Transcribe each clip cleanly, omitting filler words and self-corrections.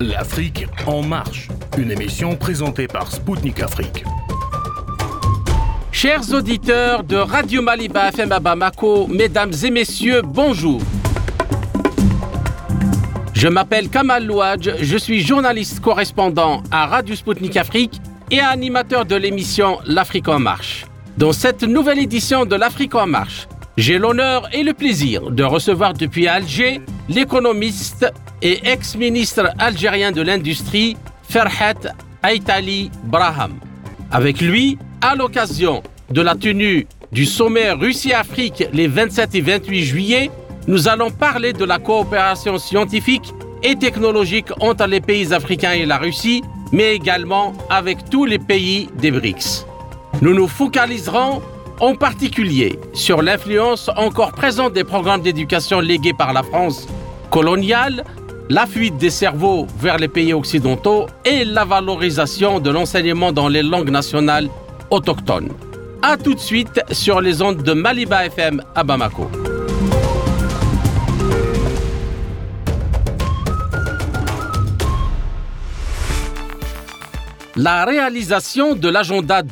L'Afrique en marche, une émission présentée par Spoutnik Afrique. Chers auditeurs de Radio Maliba FM à Bamako, mesdames et messieurs, bonjour. Je m'appelle Kamal Louadj, je suis journaliste correspondant à Radio Spoutnik Afrique et animateur de l'émission L'Afrique en marche. Dans cette nouvelle édition de l'Afrique en marche, j'ai l'honneur et le plaisir de recevoir depuis Alger l'économiste et ex-ministre algérien de l'Industrie, Ferhat Aïtali Braham. Avec lui, à l'occasion de la tenue du sommet Russie-Afrique les 27 et 28 juillet, nous allons parler de la coopération scientifique et technologique entre les pays africains et la Russie, mais également avec tous les pays des BRICS. Nous nous focaliserons en particulier sur l'influence encore présente des programmes d'éducation légués par la France coloniale, la fuite des cerveaux vers les pays occidentaux et la valorisation de l'enseignement dans les langues nationales autochtones. A tout de suite sur les ondes de Maliba FM à Bamako. La réalisation de l'agenda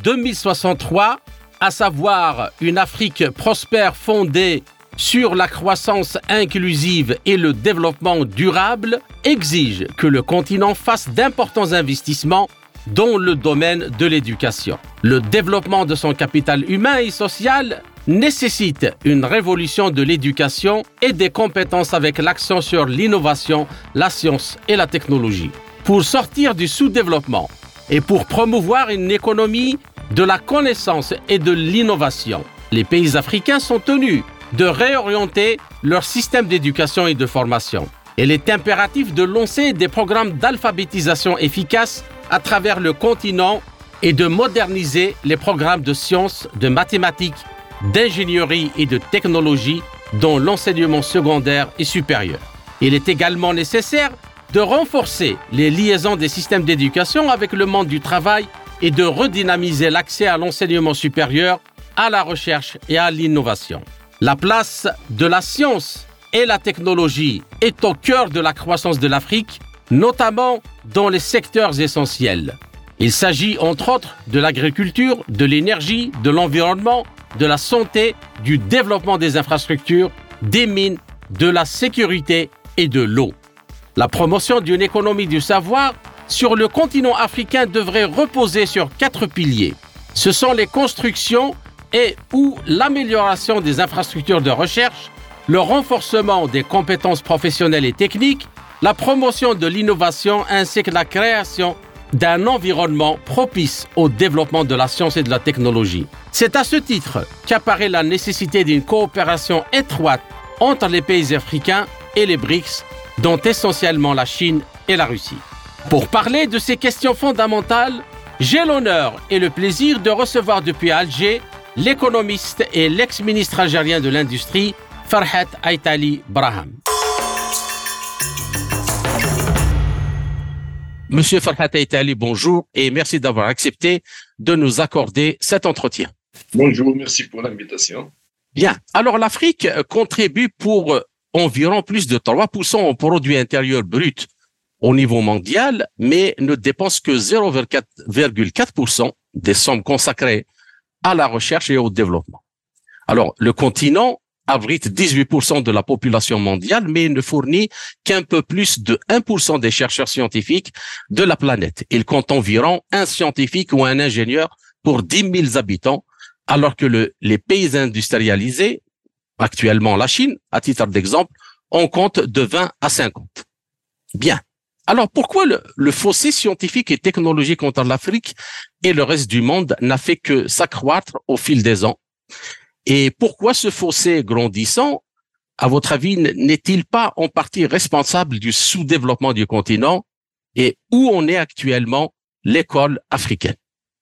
2063, à savoir une Afrique prospère fondée sur la croissance inclusive et le développement durable, exige que le continent fasse d'importants investissements dans le domaine de l'éducation. Le développement de son capital humain et social nécessite une révolution de l'éducation et des compétences avec l'accent sur l'innovation, la science et la technologie. Pour sortir du sous-développement et pour promouvoir une économie de la connaissance et de l'innovation, les pays africains sont tenus de réorienter leur système d'éducation et de formation. Il est impératif de lancer des programmes d'alphabétisation efficaces à travers le continent et de moderniser les programmes de sciences, de mathématiques, d'ingénierie et de technologie dans l'enseignement secondaire et supérieur. Il est également nécessaire de renforcer les liaisons des systèmes d'éducation avec le monde du travail et de redynamiser l'accès à l'enseignement supérieur, à la recherche et à l'innovation. La place de la science et la technologie est au cœur de la croissance de l'Afrique, notamment dans les secteurs essentiels. Il s'agit entre autres de l'agriculture, de l'énergie, de l'environnement, de la santé, du développement des infrastructures, des mines, de la sécurité et de l'eau. La promotion d'une économie du savoir sur le continent africain devrait reposer sur 4 piliers. Ce sont les constructions et ou l'amélioration des infrastructures de recherche, le renforcement des compétences professionnelles et techniques, la promotion de l'innovation ainsi que la création d'un environnement propice au développement de la science et de la technologie. C'est à ce titre qu'apparaît la nécessité d'une coopération étroite entre les pays africains et les BRICS, dont essentiellement la Chine et la Russie. Pour parler de ces questions fondamentales, j'ai l'honneur et le plaisir de recevoir depuis Alger l'économiste et l'ex-ministre algérien de l'Industrie, Ferhat Aïtali Braham. Monsieur Ferhat Aïtali, bonjour et merci d'avoir accepté de nous accorder cet entretien. Bonjour, merci pour l'invitation. Bien, alors l'Afrique contribue pour environ plus de 3% au produit intérieur brut au niveau mondial, mais ne dépense que 0,4% des sommes consacrées à la recherche et au développement. Alors, le continent abrite 18% de la population mondiale, mais ne fournit qu'un peu plus de 1% des chercheurs scientifiques de la planète. Il compte environ un scientifique ou un ingénieur pour 10 000 habitants, alors que les pays industrialisés, actuellement la Chine, à titre d'exemple, on compte de 20 à 50. Bien. Alors, pourquoi le fossé scientifique et technologique entre l'Afrique et le reste du monde n'a fait que s'accroître au fil des ans? Et pourquoi ce fossé grandissant, à votre avis, n'est-il pas en partie responsable du sous-développement du continent? Et où en est actuellement l'école africaine?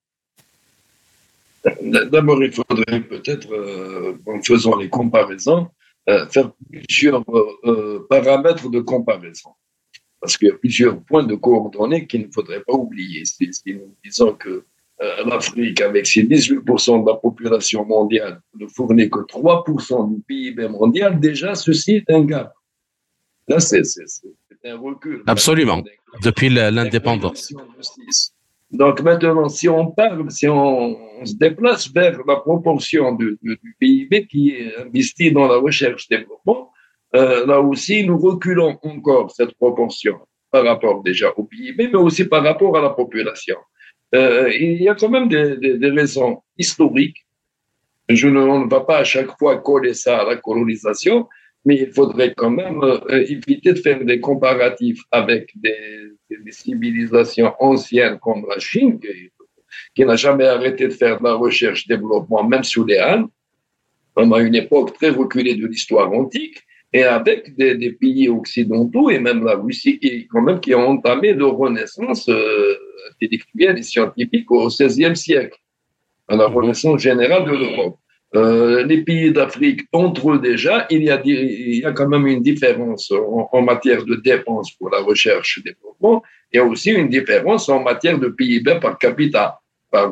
D'abord, il faudrait peut-être, en faisant les comparaisons, faire plusieurs paramètres de comparaison. Parce qu'il y a plusieurs points de coordonnées qu'il ne faudrait pas oublier. Si nous disons que l'Afrique, avec ses 18% de la population mondiale, ne fournit que 3% du PIB mondial, déjà, ceci est un gap. Là, c'est C'est un recul. Absolument, depuis l'indépendance. Donc maintenant, si on se déplace vers la proportion du PIB qui est investi dans la recherche-développement, là aussi, nous reculons encore cette proportion par rapport déjà au PIB, mais aussi par rapport à la population. Il y a quand même des raisons historiques. On ne va pas à chaque fois coller ça à la colonisation, mais il faudrait quand même éviter de faire des comparatifs avec des civilisations anciennes comme la Chine, qui n'a jamais arrêté de faire de la recherche-développement, même sous les Han, pendant une époque très reculée de l'histoire antique, et avec des pays occidentaux et même la Russie qui ont entamé leur renaissance intellectuelle et scientifique au XVIe siècle, à la renaissance générale de l'Europe. Les pays d'Afrique, entre eux déjà, il y a quand même une différence en matière de dépenses pour la recherche et développement. Il y a aussi une différence en matière de PIB par capita, par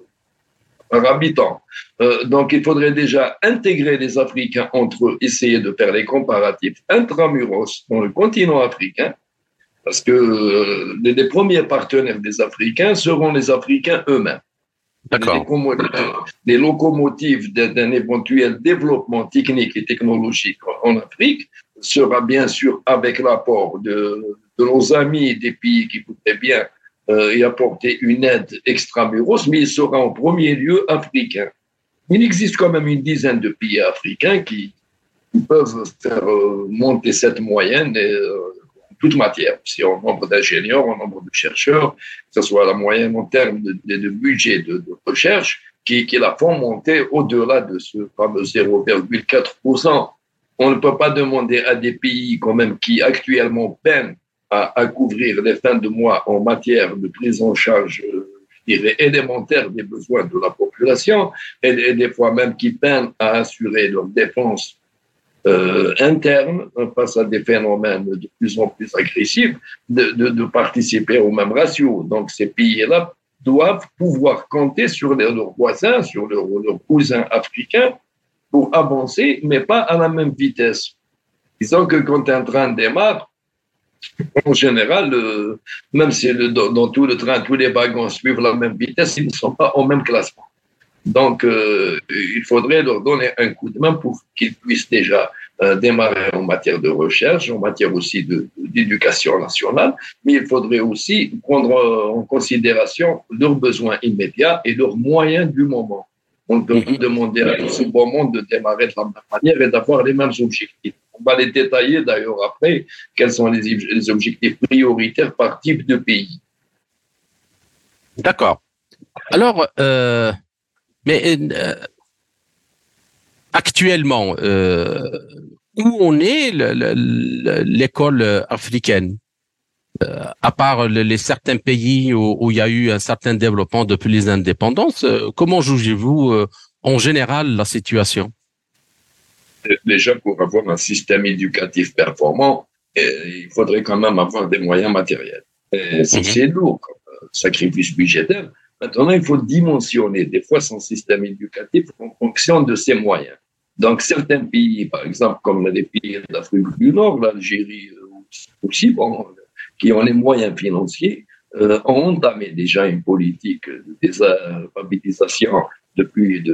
habitant. Donc, il faudrait déjà intégrer les Africains entre eux, essayer de faire les comparatifs intramuros dans le continent africain, parce que les premiers partenaires des Africains seront les Africains eux-mêmes. D'accord. Des locomotives d'un éventuel développement technique et technologique en Afrique sera bien sûr avec l'apport de nos amis des pays qui voudraient bien y apporter une aide extramuros, mais il sera en premier lieu africain. Il existe quand même une dizaine de pays africains qui peuvent faire monter cette moyenne toute matière, aussi en nombre d'ingénieurs, en nombre de chercheurs, que ce soit la moyenne en termes de budget de recherche, qui la font monter au-delà de ce fameux 0,4%. On ne peut pas demander à des pays quand même qui actuellement peinent à couvrir les fins de mois en matière de prise en charge, je dirais, élémentaire des besoins de la population, et des fois même qui peinent à assurer leurs dépenses interne face à des phénomènes de plus en plus agressifs, de participer au même ratio. Donc, ces pays-là doivent pouvoir compter sur leurs voisins, sur leurs cousins africains pour avancer, mais pas à la même vitesse. Disons que quand un train démarre, en général, même si dans tout le train, tous les wagons suivent la même vitesse, ils ne sont pas au même classement. Donc, il faudrait leur donner un coup de main pour qu'ils puissent déjà démarrer en matière de recherche, en matière aussi d'éducation nationale, mais il faudrait aussi prendre en considération leurs besoins immédiats et leurs moyens du moment. On ne peut pas demander à ce beau monde de démarrer de la même manière et d'avoir les mêmes objectifs. On va les détailler d'ailleurs après, quels sont les objectifs prioritaires par type de pays. D'accord. Alors, actuellement, où en est l'école africaine, à part certains pays où il y a eu un certain développement depuis les indépendances, comment jugez-vous en général la situation? Déjà, pour avoir un système éducatif performant, il faudrait quand même avoir des moyens matériels. C'est lourd comme sacrifice budgétaire. Maintenant, il faut dimensionner des fois son système éducatif en fonction de ses moyens. Donc, certains pays, par exemple, comme les pays d'Afrique du Nord, l'Algérie aussi, bon, qui ont les moyens financiers, ont entamé déjà une politique d'alphabétisation depuis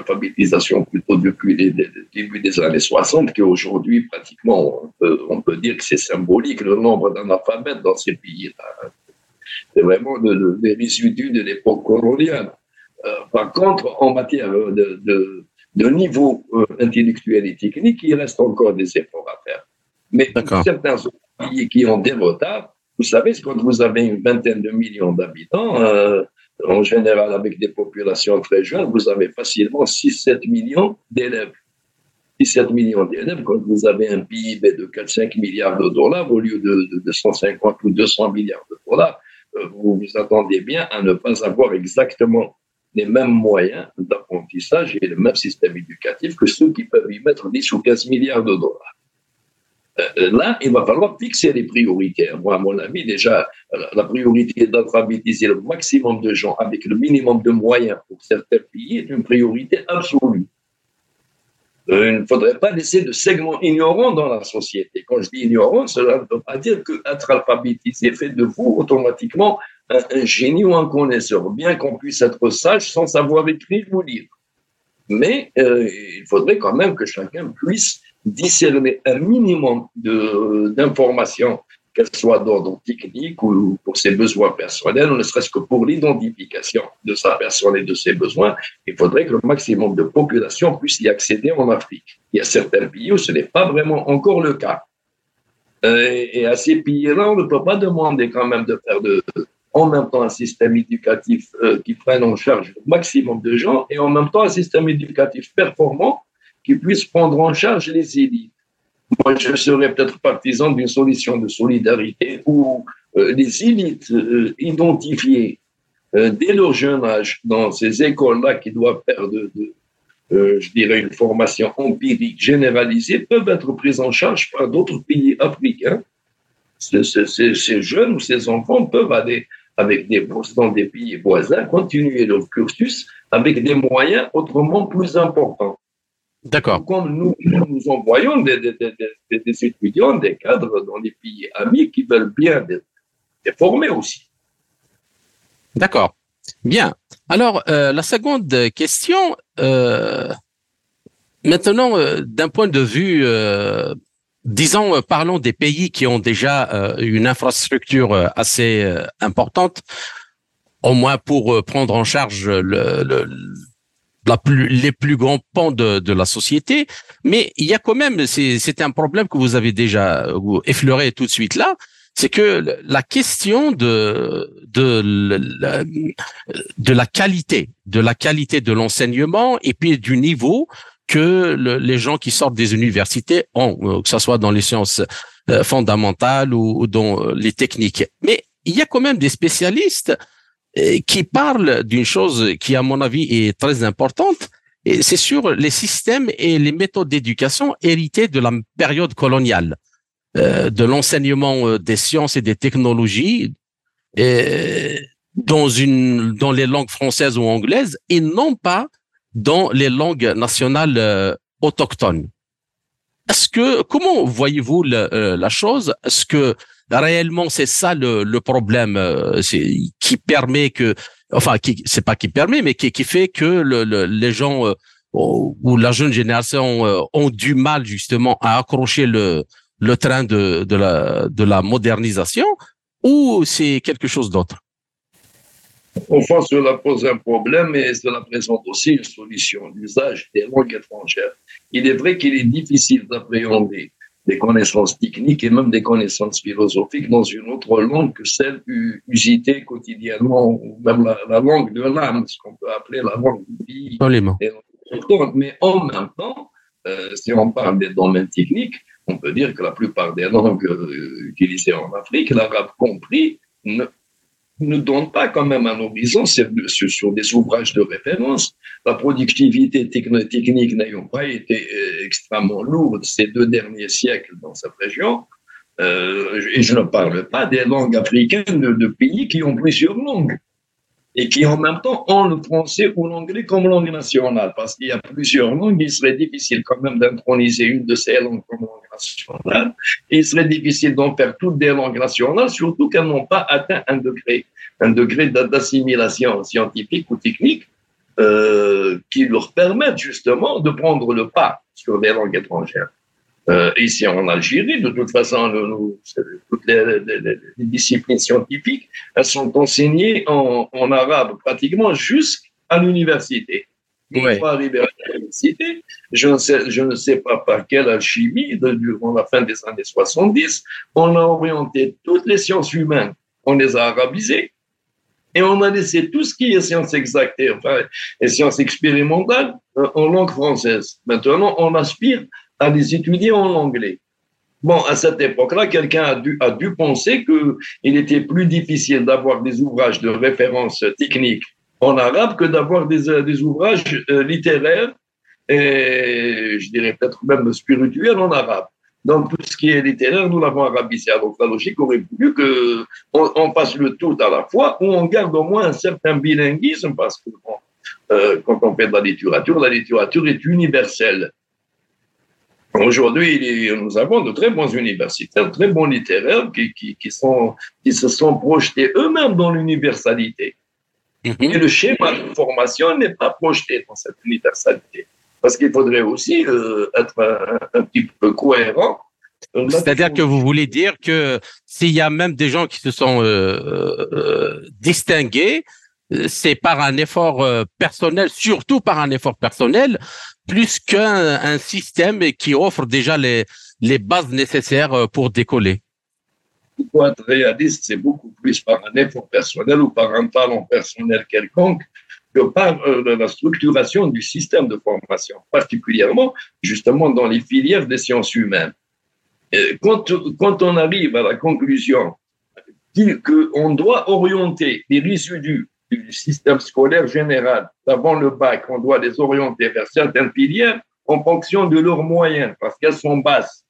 les débuts des années 60, qu'aujourd'hui, pratiquement, on peut dire que c'est symbolique, le nombre d'analphabètes dans ces pays-là. C'est vraiment des résidus de l'époque coloniale. Par contre, en matière de niveau intellectuel et technique, il reste encore des efforts à faire. Mais certains pays qui ont des retards, vous savez, quand vous avez une vingtaine de millions d'habitants, en général avec des populations très jeunes, vous avez facilement 6-7 millions d'élèves. 17 millions d'élèves, quand vous avez un PIB de 4-5 milliards de dollars au lieu de 150 ou 200 milliards de dollars, vous vous attendez bien à ne pas avoir exactement les mêmes moyens d'apprentissage et le même système éducatif que ceux qui peuvent y mettre 10 ou 15 milliards de dollars. Là, il va falloir fixer les priorités. Moi, à mon avis, déjà, la priorité d'alphabétiser le maximum de gens avec le minimum de moyens pour certains pays est une priorité absolue. Il ne faudrait pas laisser de segments ignorants dans la société. Quand je dis ignorant, cela ne veut pas dire qu'être alphabétisé fait de vous automatiquement un génie ou un connaisseur, bien qu'on puisse être sage sans savoir écrire ou lire. Mais il faudrait quand même que chacun puisse discerner un minimum d'informations, qu'elles soient d'ordre technique ou pour ses besoins personnels, ne serait-ce que pour l'identification de sa personne et de ses besoins. Il faudrait que le maximum de population puisse y accéder en Afrique. Il y a certains pays où ce n'est pas vraiment encore le cas. Et à ces pays-là, on ne peut pas demander quand même de faire en même temps un système éducatif qui prenne en charge le maximum de gens et en même temps un système éducatif performant qui puisse prendre en charge les élites. Moi, je serais peut-être partisan d'une solution de solidarité où les élites identifiées dès leur jeune âge dans ces écoles-là qui doivent faire je dirais, une formation empirique généralisée peuvent être prises en charge par d'autres pays africains. Ces jeunes ou ces enfants peuvent aller avec des bourses dans des pays voisins, continuer leur cursus avec des moyens autrement plus importants. D'accord. Comme nous envoyons des étudiants, des cadres dans les pays amis qui veulent bien les former aussi. D'accord. Bien. Alors, la seconde question, maintenant, d'un point de vue, disons, parlons des pays qui ont déjà une infrastructure assez importante, au moins pour prendre en charge les plus grands pans de la société, mais il y a quand même, c'est un problème que vous avez déjà effleuré tout de suite là, c'est que la question de la qualité de l'enseignement et puis du niveau que les gens qui sortent des universités ont, que ce soit dans les sciences fondamentales ou dans les techniques. Mais il y a quand même des spécialistes qui parle d'une chose qui, à mon avis, est très importante, et c'est sur les systèmes et les méthodes d'éducation héritées de la période coloniale, de l'enseignement des sciences et des technologies dans les langues françaises ou anglaises et non pas dans les langues nationales autochtones. Comment voyez-vous la chose? Est-ce que réellement c'est ça le problème qui permet que, enfin, c'est pas qui permet, mais qui fait que les gens ou la jeune génération ont du mal justement à accrocher le train de la modernisation, ou c'est quelque chose d'autre? Au fond, cela pose un problème et cela présente aussi une solution, l'usage des langues étrangères. Il est vrai qu'il est difficile d'appréhender des connaissances techniques et même des connaissances philosophiques dans une autre langue que celle usitée quotidiennement, ou même la langue de l'âme, ce qu'on peut appeler la langue du pays. Mais en même temps, si on parle des domaines techniques, on peut dire que la plupart des langues utilisées en Afrique, l'arabe compris, ne donne pas quand même un horizon sur des ouvrages de référence. La productivité technique n'ayant pas été extrêmement lourde ces 2 derniers siècles dans cette région, et je ne parle pas des langues africaines de pays qui ont plusieurs langues et qui en même temps ont le français ou l'anglais comme langue nationale, parce qu'il y a plusieurs langues, il serait difficile quand même d'introniser une de ces langues comme langue nationale, et il serait difficile d'en faire toutes des langues nationales, surtout qu'elles n'ont pas atteint un degré d'assimilation scientifique ou technique qui leur permette justement de prendre le pas sur des langues étrangères. Ici en Algérie, de toute façon, toutes les disciplines scientifiques, elles sont enseignées en arabe pratiquement jusqu'à l'université. Une fois arrivé à l'université, je ne sais pas par quelle alchimie, durant la fin des années 70, on a orienté toutes les sciences humaines, on les a arabisées, et on a laissé tout ce qui est sciences exactes et sciences expérimentales en langue française. Maintenant, on aspire à les étudier en anglais. Bon, à cette époque-là, quelqu'un a dû penser qu'il était plus difficile d'avoir des ouvrages de référence technique en arabe que d'avoir des ouvrages littéraires et, je dirais peut-être même spirituels en arabe. Donc, tout ce qui est littéraire, nous l'avons arabisé. Donc, la logique aurait voulu qu'on fasse le tout à la fois, ou on garde au moins un certain bilinguisme, parce que quand on fait de la littérature est universelle. Aujourd'hui, nous avons de très bons universitaires, de très bons littéraires qui se sont projetés eux-mêmes dans l'universalité. Et le schéma de formation n'est pas projeté dans cette universalité. Parce qu'il faudrait aussi être un petit peu cohérent. C'est-à-dire que vous voulez dire que s'il y a même des gens qui se sont distingués, c'est par un effort personnel, surtout par un effort personnel, plus qu'un système qui offre déjà les bases nécessaires pour décoller. Pour être réaliste, c'est beaucoup plus par un effort personnel ou par un talent personnel quelconque que par la structuration du système de formation, particulièrement justement dans les filières des sciences humaines. Quand on arrive à la conclusion qu'on doit orienter les résidus du système scolaire général d'avant le bac, on doit les orienter vers certaines filières en fonction de leurs moyens, parce qu'elles sont basses.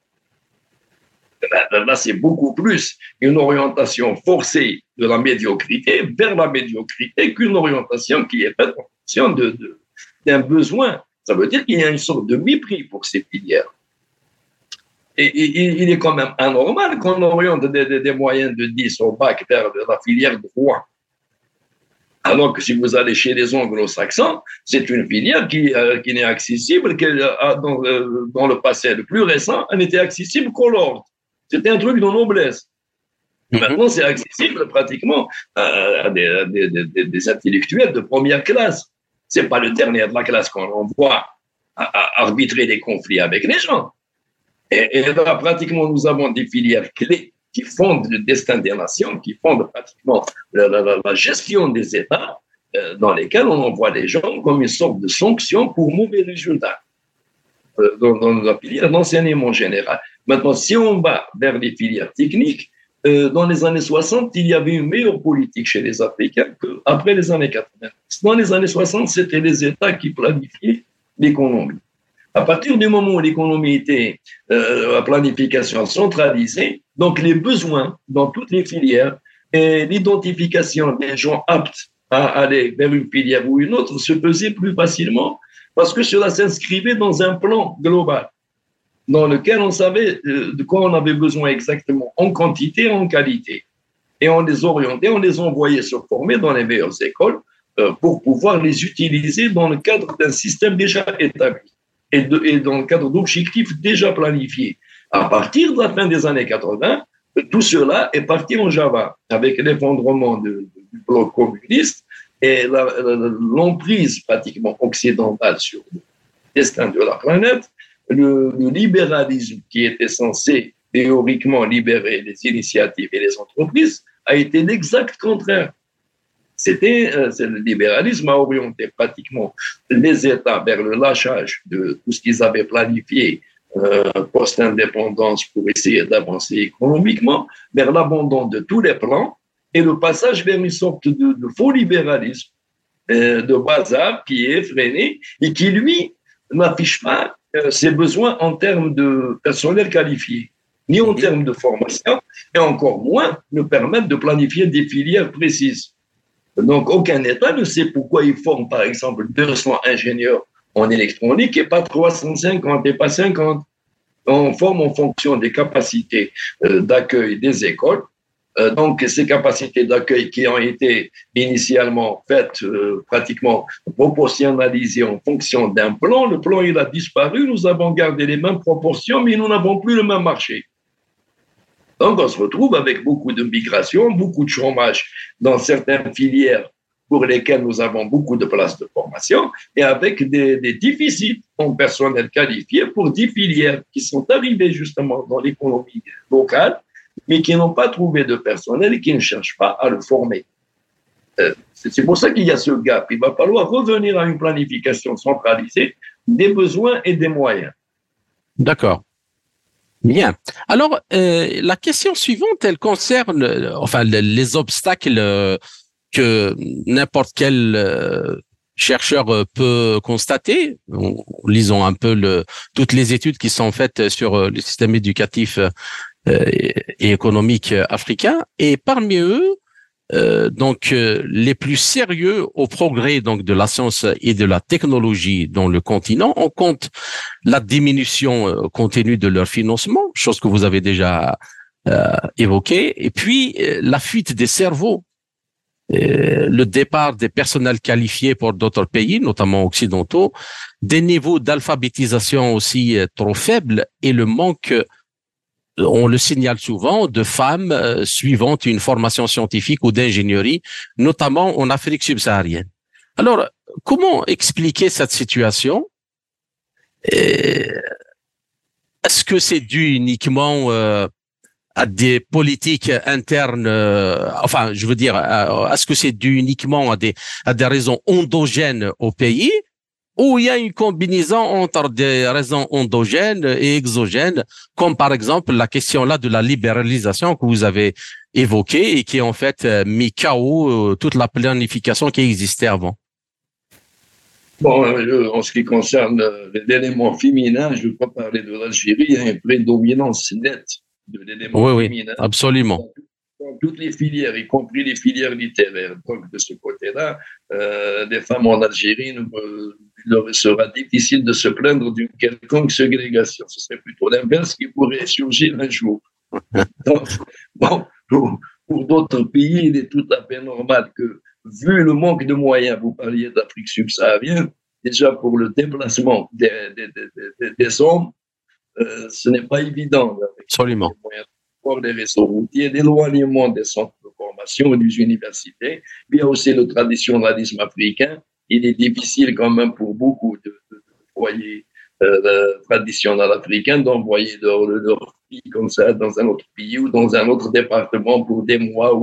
Là, c'est beaucoup plus une orientation forcée de la médiocrité vers la médiocrité qu'une orientation qui est faite en fonction d'un besoin. Ça veut dire qu'il y a une sorte de mépris pour ces filières. Et il est quand même anormal qu'on oriente des moyens de 10 au bac vers la filière droit. Alors que si vous allez chez les anglo-saxons, c'est une filière qui n'est accessible, dans le passé le plus récent, elle n'était accessible qu'au lord. C'était un truc de noblesse. Maintenant, c'est accessible pratiquement à des intellectuels de première classe. Ce n'est pas le dernier de la classe qu'on envoie à arbitrer des conflits avec les gens. Et là, pratiquement, nous avons des filières clés qui fondent le destin des nations, qui fondent pratiquement la gestion des États, dans lesquels on envoie les gens comme une sorte de sanction pour mauvais résultats dans la filière d'enseignement général. Maintenant, si on va vers les filières techniques, dans les années 60, il y avait une meilleure politique chez les Africains qu'après les années 80. Dans les années 60, c'était les États qui planifiaient l'économie. À partir du moment où l'économie était à planification centralisée, donc les besoins dans toutes les filières et l'identification des gens aptes à aller vers une filière ou une autre se faisait plus facilement parce que cela s'inscrivait dans un plan global dans lequel on savait de quoi on avait besoin exactement en quantité et en qualité. Et on les orientait, on les envoyait se former dans les meilleures écoles pour pouvoir les utiliser dans le cadre d'un système déjà établi. Et dans le cadre d'objectifs déjà planifiés. À partir de la fin des années 80, tout cela est parti en Java, avec l'effondrement du bloc communiste et l'emprise pratiquement occidentale sur le destin de la planète. Le libéralisme qui était censé théoriquement libérer les initiatives et les entreprises a été l'exact contraire. Le libéralisme a orienté pratiquement les États vers le lâchage de tout ce qu'ils avaient planifié post-indépendance pour essayer d'avancer économiquement, vers l'abandon de tous les plans et le passage vers une sorte de faux libéralisme de bazar qui est effréné et qui, lui, n'affiche pas ses besoins en termes de personnel qualifié, ni en termes de formation, et encore moins ne permettent de planifier des filières précises. Donc, aucun État ne sait pourquoi il forme, par exemple, 200 ingénieurs en électronique et pas 350 et pas 50. On forme en fonction des capacités d'accueil des écoles. Donc, ces capacités d'accueil qui ont été initialement faites, pratiquement proportionnalisées en fonction d'un plan. Le plan, il a disparu. Nous avons gardé les mêmes proportions, mais nous n'avons plus le même marché. Donc, on se retrouve avec beaucoup de migration, beaucoup de chômage dans certaines filières pour lesquelles nous avons beaucoup de places de formation et avec des déficits en personnel qualifié pour 10 filières qui sont arrivées justement dans l'économie locale, mais qui n'ont pas trouvé de personnel et qui ne cherchent pas à le former. C'est pour ça qu'il y a ce gap. Il va falloir revenir à une planification centralisée des besoins et des moyens. D'accord. Bien. Alors, la question suivante, elle concerne les obstacles que n'importe quel chercheur peut constater. Lisons un peu toutes les études qui sont faites sur le système éducatif et économique africain. Et parmi eux, les plus sérieux au progrès donc de la science et de la technologie dans le continent. On compte la diminution continue de leur financement, chose que vous avez déjà évoquée, et puis la fuite des cerveaux, le départ des personnels qualifiés pour d'autres pays, notamment occidentaux, des niveaux d'alphabétisation aussi trop faibles et le manque, on le signale souvent, de femmes suivant une formation scientifique ou d'ingénierie, notamment en Afrique subsaharienne. Alors, comment expliquer cette situation? Est-ce que c'est dû uniquement à des politiques internes, est-ce que c'est dû uniquement à des raisons endogènes au pays, ou il y a une combinaison entre des raisons endogènes et exogènes, comme par exemple la question là de la libéralisation que vous avez évoquée et qui en fait mis KO toute la planification qui existait avant? Bon, en ce qui concerne l'élément féminin, je ne veux pas parler de l'Algérie, il y a une prédominance nette de l'élément féminin. Oui, absolument. Dans toutes les filières, y compris les filières littéraires. Donc, de ce côté-là, les femmes en Algérie, il leur sera difficile de se plaindre d'une quelconque ségrégation. Ce serait plutôt l'inverse qui pourrait surgir un jour. Donc, bon, pour d'autres pays, il est tout à fait normal que, vu le manque de moyens, vous parliez d'Afrique subsaharienne, déjà pour le déplacement des hommes, ce n'est pas évident. Absolument. Pour les réseaux routiers, l'éloignement des centres de formation et des universités. Il y a aussi le traditionnalisme africain. Il est difficile quand même pour beaucoup de foyers traditionnels africains d'envoyer leurs filles comme ça dans un autre pays ou dans un autre département pour des mois.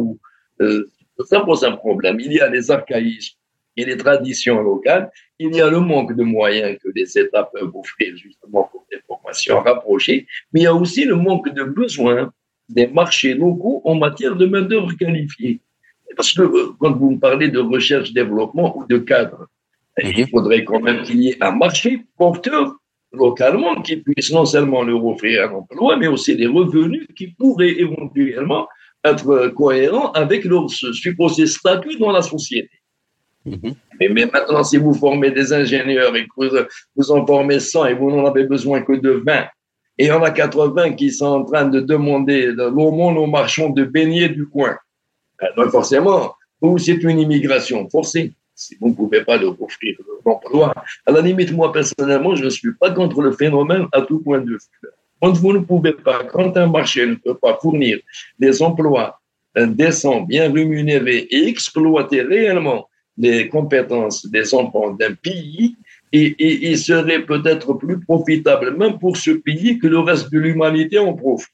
Ça pose un problème. Il y a les archaïsmes et les traditions locales. Il y a le manque de moyens que les États peuvent offrir justement pour des formations rapprochées. Mais il y a aussi le manque de besoins des marchés locaux en matière de main-d'œuvre qualifiée. Parce que quand vous me parlez de recherche-développement ou de cadre, il faudrait quand même qu'il y ait un marché porteur localement qui puisse non seulement leur offrir un emploi, mais aussi des revenus qui pourraient éventuellement être cohérents avec leur supposé statut dans la société. Mais maintenant, si vous formez des ingénieurs et que vous en formez 100 et vous n'en avez besoin que de 20, et il y en a 80 qui sont en train de demander l'aumône aux marchands de beignets du coin. Donc forcément, c'est une immigration forcée. Si vous ne pouvez pas leur offrir l'emploi. À la limite, moi, personnellement, je ne suis pas contre le phénomène à tout point de vue. Quand vous ne pouvez pas, quand un marché ne peut pas fournir des emplois décents, bien rémunérés et exploiter réellement les compétences des enfants d'un pays, et il serait peut-être plus profitable, même pour ce pays, que le reste de l'humanité en profite.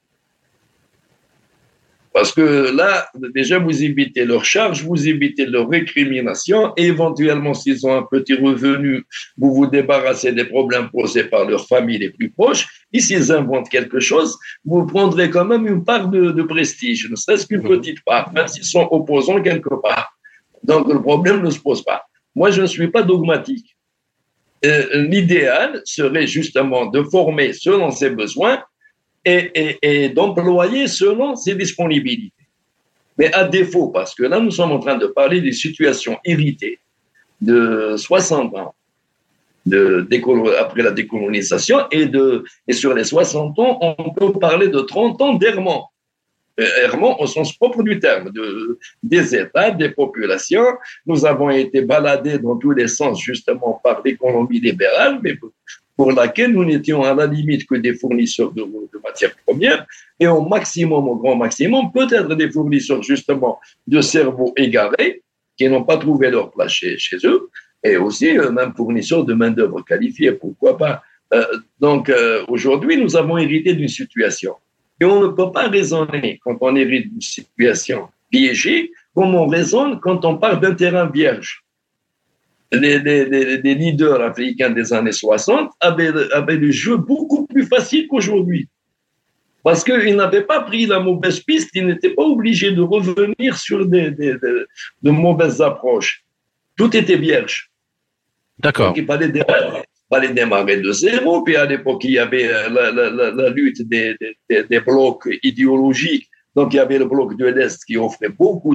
Parce que là, déjà, vous évitez leurs charges, vous évitez leurs récriminations, et éventuellement, s'ils ont un petit revenu, vous vous débarrassez des problèmes posés par leurs familles les plus proches. Et s'ils inventent quelque chose, vous prendrez quand même une part de prestige, ne serait-ce qu'une petite part, même s'ils sont opposants quelque part. Donc, le problème ne se pose pas. Moi, je ne suis pas dogmatique. L'idéal serait justement de former selon ses besoins et d'employer selon ses disponibilités. Mais à défaut, parce que là, nous sommes en train de parler des situations héritées de 60 ans après la décolonisation et sur les 60 ans, on peut parler de 30 ans d'errement. Errement au sens propre du terme, des États, des populations. Nous avons été baladés dans tous les sens justement par l'économie libérale, mais pour laquelle nous n'étions à la limite que des fournisseurs de matières premières et au maximum, au grand maximum, peut-être des fournisseurs justement de cerveaux égarés qui n'ont pas trouvé leur place chez eux et aussi même fournisseurs de main-d'œuvre qualifiée, pourquoi pas. Donc aujourd'hui, nous avons hérité d'une situation. Et on ne peut pas raisonner quand on hérite d'une situation piégée comme on raisonne quand on parle d'un terrain vierge. Les leaders africains des années 60 avaient des jeux beaucoup plus faciles qu'aujourd'hui. Parce qu'ils n'avaient pas pris la mauvaise piste, ils n'étaient pas obligés de revenir sur de mauvaises approches. Tout était vierge. D'accord. Donc, il fallait démarrer de zéro. Puis à l'époque, il y avait la lutte des blocs idéologiques Donc, il y avait le bloc de l'Est qui offrait beaucoup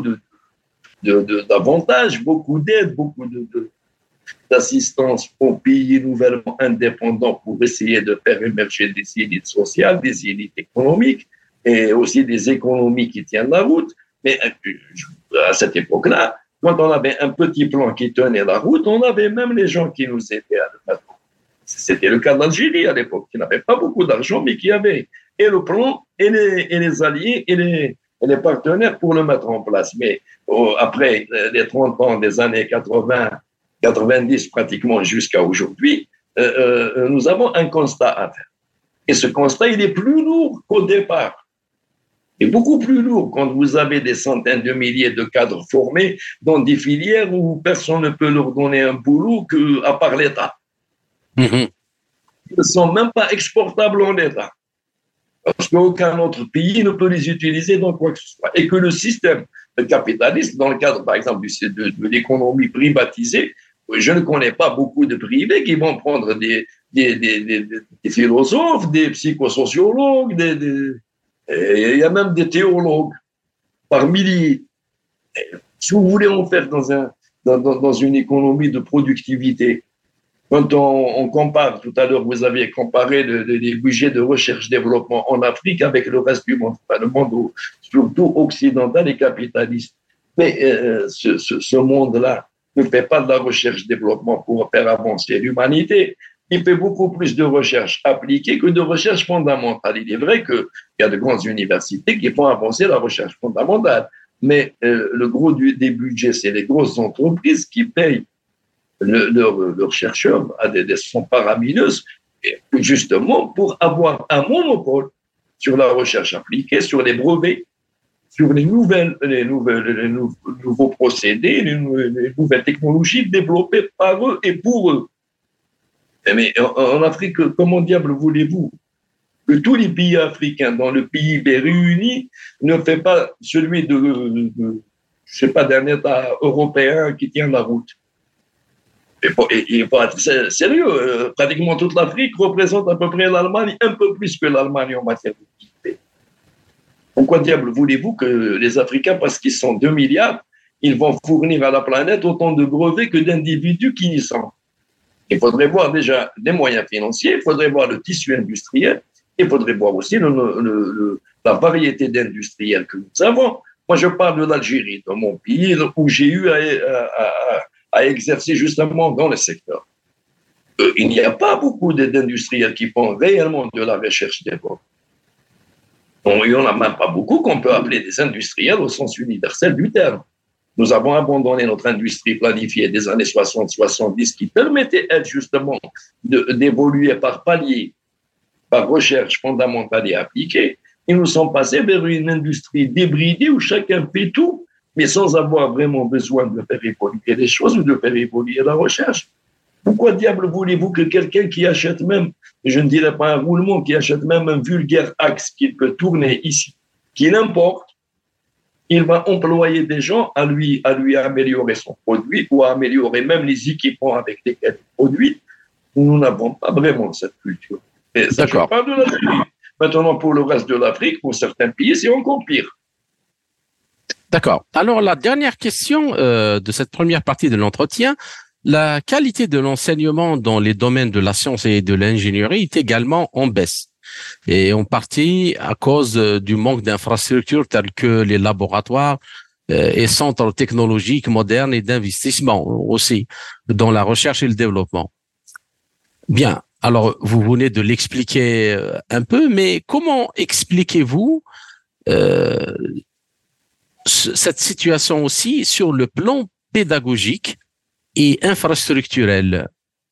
d'avantages, beaucoup d'aides, beaucoup d'assistance aux pays nouvellement indépendants pour essayer de faire émerger des élites sociales, des élites économiques et aussi des économies qui tiennent la route. Mais à cette époque-là, quand on avait un petit plan qui tenait la route, on avait même les gens qui nous aidaient à le mettre. C'était le cas d'Algérie à l'époque, qui n'avait pas beaucoup d'argent, mais qui avait et le plan, et les alliés, et les partenaires pour le mettre en place. Mais après les 30 ans des années 80, 90 pratiquement jusqu'à aujourd'hui, nous avons un constat à faire. Et ce constat, il est plus lourd qu'au départ. Il est beaucoup plus lourd quand vous avez des centaines de milliers de cadres formés dans des filières où personne ne peut leur donner un boulot à part l'État. Ils ne sont même pas exportables en État. Parce qu'aucun autre pays ne peut les utiliser dans quoi que ce soit. Et que le système capitaliste, dans le cadre, par exemple, de l'économie privatisée, je ne connais pas beaucoup de privés qui vont prendre des philosophes, des psychosociologues, il y a même des théologues par milliers. Si vous voulez en faire dans une économie de productivité, quand on compare, tout à l'heure vous avez comparé les budgets de recherche-développement en Afrique avec le reste du monde, le monde surtout occidental et capitaliste. Mais ce monde-là ne fait pas de la recherche-développement pour faire avancer l'humanité. Il fait beaucoup plus de recherche appliquée que de recherche fondamentale. Il est vrai qu'il y a de grandes universités qui font avancer la recherche fondamentale, mais le gros des budgets, c'est les grosses entreprises qui payent leurs chercheurs à des sommes faramineuses, justement pour avoir un monopole sur la recherche appliquée, sur les brevets, sur les nouveaux procédés, les nouvelles technologies développées par eux et pour eux. Mais en Afrique, comment diable voulez-vous que tous les pays africains, dans le PIB réuni, ne fait pas celui d'un État européen qui tient la route? Il faut être sérieux. Pratiquement toute l'Afrique représente à peu près l'Allemagne, un peu plus que l'Allemagne en matière de PIB. Pourquoi diable voulez-vous que les Africains, parce qu'ils sont 2 milliards, ils vont fournir à la planète autant de brevets que d'individus qui y sont? Il faudrait voir déjà les moyens financiers, il faudrait voir le tissu industriel, il faudrait voir aussi la variété d'industriels que nous avons. Moi, je parle de l'Algérie, de mon pays, où j'ai eu à exercer justement dans le secteur. Il n'y a pas beaucoup d'industriels qui font réellement de la recherche développement. Il n'y en a même pas beaucoup qu'on peut appeler des industriels au sens universel du terme. Nous avons abandonné notre industrie planifiée des années 60-70 qui permettait justement d'évoluer par palier, par recherche fondamentale et appliquée. Et nous sommes passés vers une industrie débridée où chacun fait tout, mais sans avoir vraiment besoin de faire évoluer les choses ou de faire évoluer la recherche. Pourquoi diable voulez-vous que quelqu'un qui achète même, je ne dirais pas un roulement, qui achète même un vulgaire axe qu'il peut tourner ici, qu'il importe, il va employer des gens à lui améliorer son produit ou à améliorer même les équipements avec lesquels il produit. Nous n'avons pas vraiment cette culture. Et ça, je parle de l'Afrique. Maintenant, pour le reste de l'Afrique, pour certains pays, c'est encore pire. D'accord. Alors, la dernière question de cette première partie de l'entretien, la qualité de l'enseignement dans les domaines de la science et de l'ingénierie est également en baisse. Et en partie à cause du manque d'infrastructures telles que les laboratoires et centres technologiques modernes et d'investissement aussi dans la recherche et le développement. Bien, alors vous venez de l'expliquer un peu, mais comment expliquez-vous cette situation aussi sur le plan pédagogique et infrastructurel?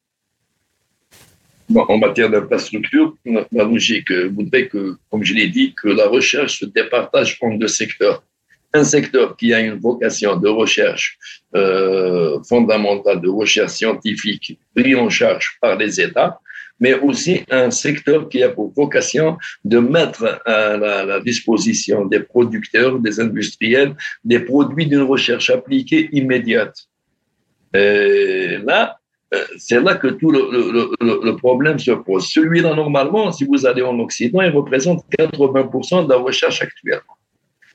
Bon, en matière d'infrastructure, la logique voudrait que, comme je l'ai dit, que la recherche se départage en 2 secteurs. Un secteur qui a une vocation de recherche fondamentale, de recherche scientifique, pris en charge par les États, mais aussi un secteur qui a pour vocation de mettre à la disposition des producteurs, des industriels, des produits d'une recherche appliquée immédiate. Et là, c'est là que tout le problème se pose. Celui-là, normalement, si vous allez en Occident, il représente 80% de la recherche actuelle.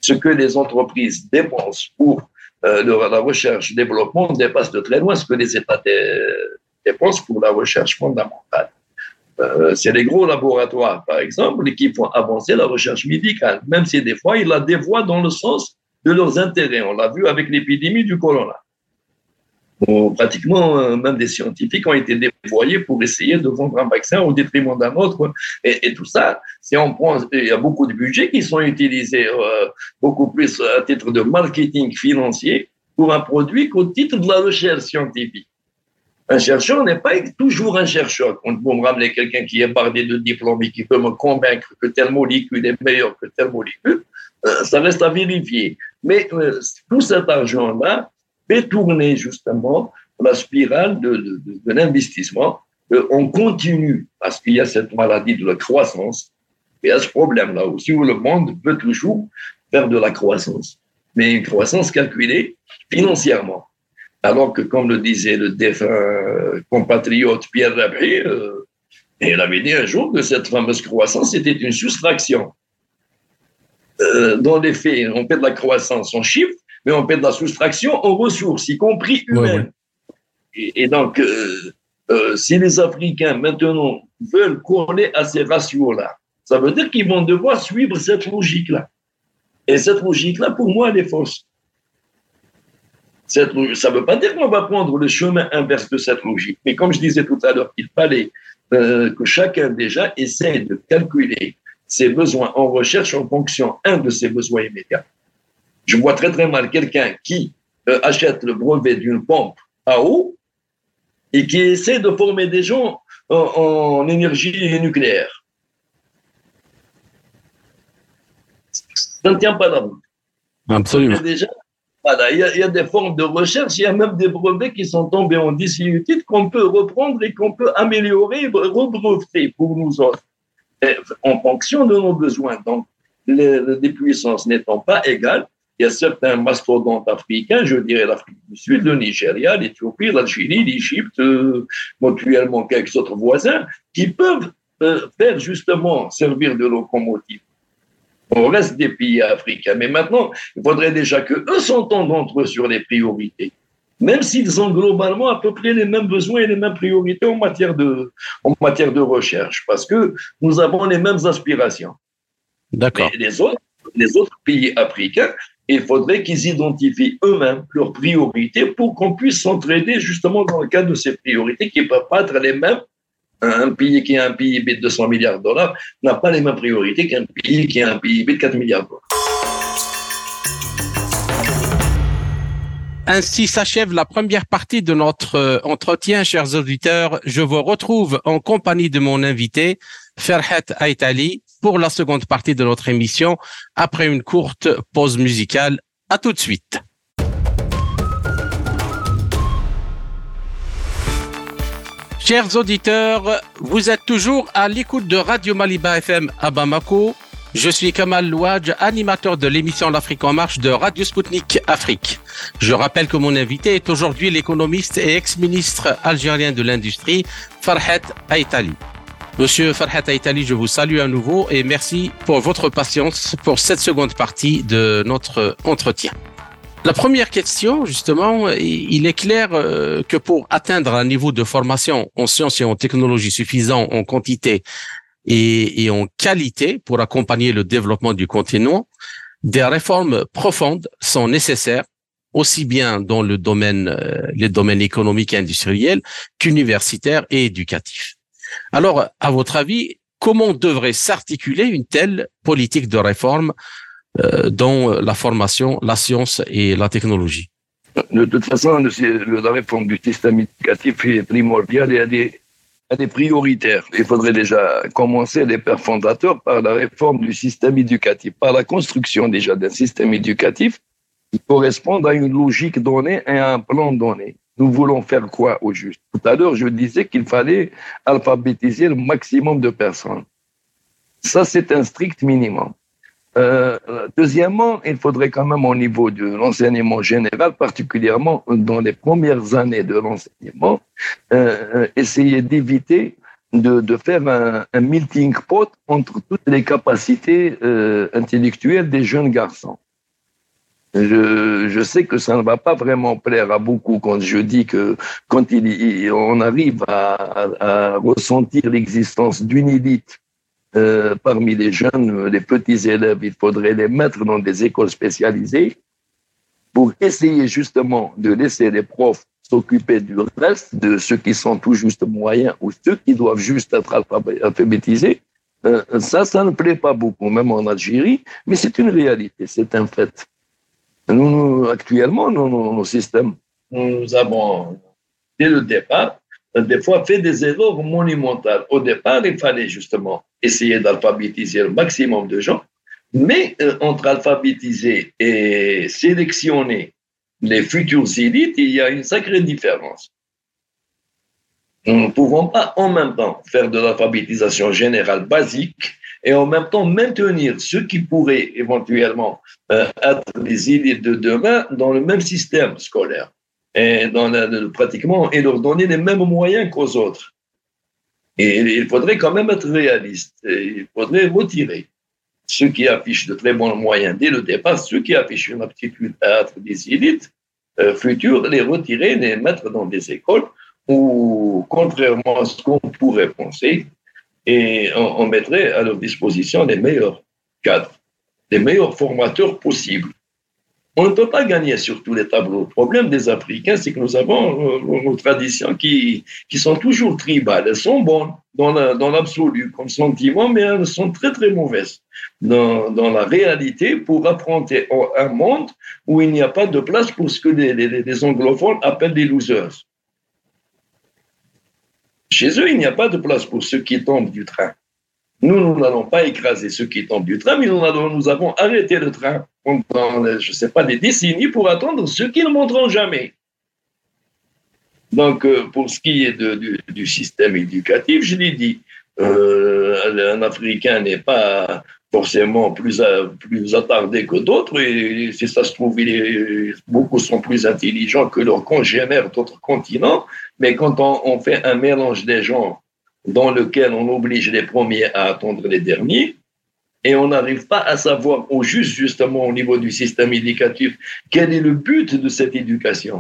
ce que les entreprises dépensent pour la recherche-développement dépasse de très loin ce que les États dépensent pour la recherche fondamentale. C'est les gros laboratoires, par exemple, qui font avancer la recherche médicale, même si des fois, ils la dévoient dans le sens de leurs intérêts. On l'a vu avec l'épidémie du corona. Pratiquement, même des scientifiques ont été dévoyés pour essayer de vendre un vaccin au détriment d'un autre. Et tout ça, si on prend, il y a beaucoup de budgets qui sont utilisés beaucoup plus à titre de marketing financier pour un produit qu'au titre de la recherche scientifique. Un chercheur n'est pas toujours un chercheur. Quand vous me ramenez quelqu'un qui est bardé de diplômes et qui peut me convaincre que telle molécule est meilleure que telle molécule, ça reste à vérifier. Mais tout cet argent-là fait tourner justement la spirale de l'investissement. On continue, parce qu'il y a cette maladie de la croissance, il y a ce problème-là aussi où le monde veut toujours faire de la croissance, mais une croissance calculée financièrement. Alors que, comme le disait le défunt compatriote Pierre Rabhi, il avait dit un jour que cette fameuse croissance était une soustraction. Dans les faits, on fait de la croissance en chiffres, mais on fait de la soustraction en ressources, y compris humaines. Ouais. Et donc, si les Africains maintenant veulent coller à ces ratios-là, ça veut dire qu'ils vont devoir suivre cette logique-là. Et cette logique-là, pour moi, elle est fausse. Ça ne veut pas dire qu'on va prendre le chemin inverse de cette logique. Mais comme je disais tout à l'heure, il fallait que chacun déjà essaie de calculer ses besoins en recherche en fonction, de ses besoins immédiats. Je vois très très mal quelqu'un qui achète le brevet d'une pompe à eau et qui essaie de former des gens en énergie nucléaire. Ça ne tient pas la route. Absolument. Déjà, voilà, il y a des formes de recherche, il y a même des brevets qui sont tombés en discontinuité qu'on peut reprendre et qu'on peut améliorer, rebreveter pour nous autres, en fonction de nos besoins. Donc, les puissances n'étant pas égales, il y a certains mastodontes africains, je dirais l'Afrique du Sud, le Nigeria, l'Éthiopie, l'Algérie, l'Égypte, mutuellement quelques autres voisins, qui peuvent faire justement servir de locomotive au reste des pays africains. Mais maintenant, il faudrait déjà qu'eux s'entendent entre eux sur les priorités, même s'ils ont globalement à peu près les mêmes besoins et les mêmes priorités en matière de recherche, parce que nous avons les mêmes aspirations. D'accord. Mais les autres pays africains, il faudrait qu'ils identifient eux-mêmes leurs priorités pour qu'on puisse s'entraider justement dans le cadre de ces priorités qui ne peuvent pas être les mêmes. Un pays qui a un PIB de 200 milliards de dollars n'a pas les mêmes priorités qu'un pays qui a un PIB de 4 milliards de dollars. Ainsi s'achève la première partie de notre entretien, chers auditeurs. Je vous retrouve en compagnie de mon invité, Ferhat Aïtali, pour la seconde partie de notre émission, après une courte pause musicale. À tout de suite. Chers auditeurs, vous êtes toujours à l'écoute de Radio Maliba FM à Bamako. Je suis Kamal Louadj, animateur de l'émission L'Afrique en marche de Radio Sputnik Afrique. Je rappelle que mon invité est aujourd'hui l'économiste et ex-ministre algérien de l'Industrie, Ferhat Aïtali. Monsieur Ferhat Aïtali, je vous salue à nouveau et merci pour votre patience pour cette seconde partie de notre entretien. La première question, justement, il est clair que pour atteindre un niveau de formation en sciences et en technologie suffisant en quantité et en qualité pour accompagner le développement du continent, des réformes profondes sont nécessaires, aussi bien dans les domaines économiques et industriels qu'universitaires et éducatifs. Alors, à votre avis, comment devrait s'articuler une telle politique de réforme dans la formation, la science et la technologie? De toute façon, la réforme du système éducatif est primordiale et elle est prioritaire. Il faudrait déjà commencer, les pères fondateurs, par la réforme du système éducatif, par la construction déjà d'un système éducatif qui corresponde à une logique donnée et à un plan donné. Nous voulons faire quoi au juste? Tout à l'heure, je disais qu'il fallait alphabétiser le maximum de personnes. Ça, c'est un strict minimum. Deuxièmement, il faudrait quand même au niveau de l'enseignement général, particulièrement dans les premières années de l'enseignement, essayer d'éviter de faire un melting pot entre toutes les capacités intellectuelles des jeunes garçons. Je sais que ça ne va pas vraiment plaire à beaucoup quand je dis que quand on arrive à ressentir l'existence d'une élite parmi les jeunes, les petits élèves, il faudrait les mettre dans des écoles spécialisées pour essayer justement de laisser les profs s'occuper du reste, de ceux qui sont tout juste moyens ou ceux qui doivent juste être alphabétisés. Ça ne plaît pas beaucoup, même en Algérie, mais c'est une réalité, c'est un fait. Actuellement, nos systèmes, nous avons, dès le départ, des fois fait des erreurs monumentales. Au départ, il fallait justement essayer d'alphabétiser le maximum de gens, mais entre alphabétiser et sélectionner les futures élites, il y a une sacrée différence. Nous ne pouvons pas en même temps faire de l'alphabétisation générale basique et en même temps maintenir ceux qui pourraient éventuellement être des élites de demain dans le même système scolaire et pratiquement et leur donner les mêmes moyens qu'aux autres. Et il faudrait quand même être réaliste. Il faudrait retirer ceux qui affichent de très bons moyens dès le départ, ceux qui affichent une aptitude à être des élites futures, les retirer, les mettre dans des écoles où, contrairement à ce qu'on pourrait penser, et on mettrait à leur disposition les meilleurs cadres, les meilleurs formateurs possibles. On ne peut pas gagner sur tous les tableaux. Le problème des Africains, c'est que nous avons nos traditions qui sont toujours tribales. Elles sont bonnes dans l'absolu, comme sentiment, mais elles sont très, très mauvaises dans la réalité pour affronter un monde où il n'y a pas de place pour ce que les anglophones appellent des losers. Chez eux, il n'y a pas de place pour ceux qui tombent du train. Nous n'allons pas écraser ceux qui tombent du train, mais nous avons arrêté le train pendant, je ne sais pas, des décennies pour attendre ceux qui ne monteront jamais. Donc, pour ce qui est du système éducatif, je l'ai dit, un Africain n'est pas forcément plus attardé que d'autres, et si ça se trouve, beaucoup sont plus intelligents que leurs congénères d'autres continents, mais quand on fait un mélange des genres dans lequel on oblige les premiers à attendre les derniers, et on n'arrive pas à savoir au juste, justement, au niveau du système éducatif, quel est le but de cette éducation.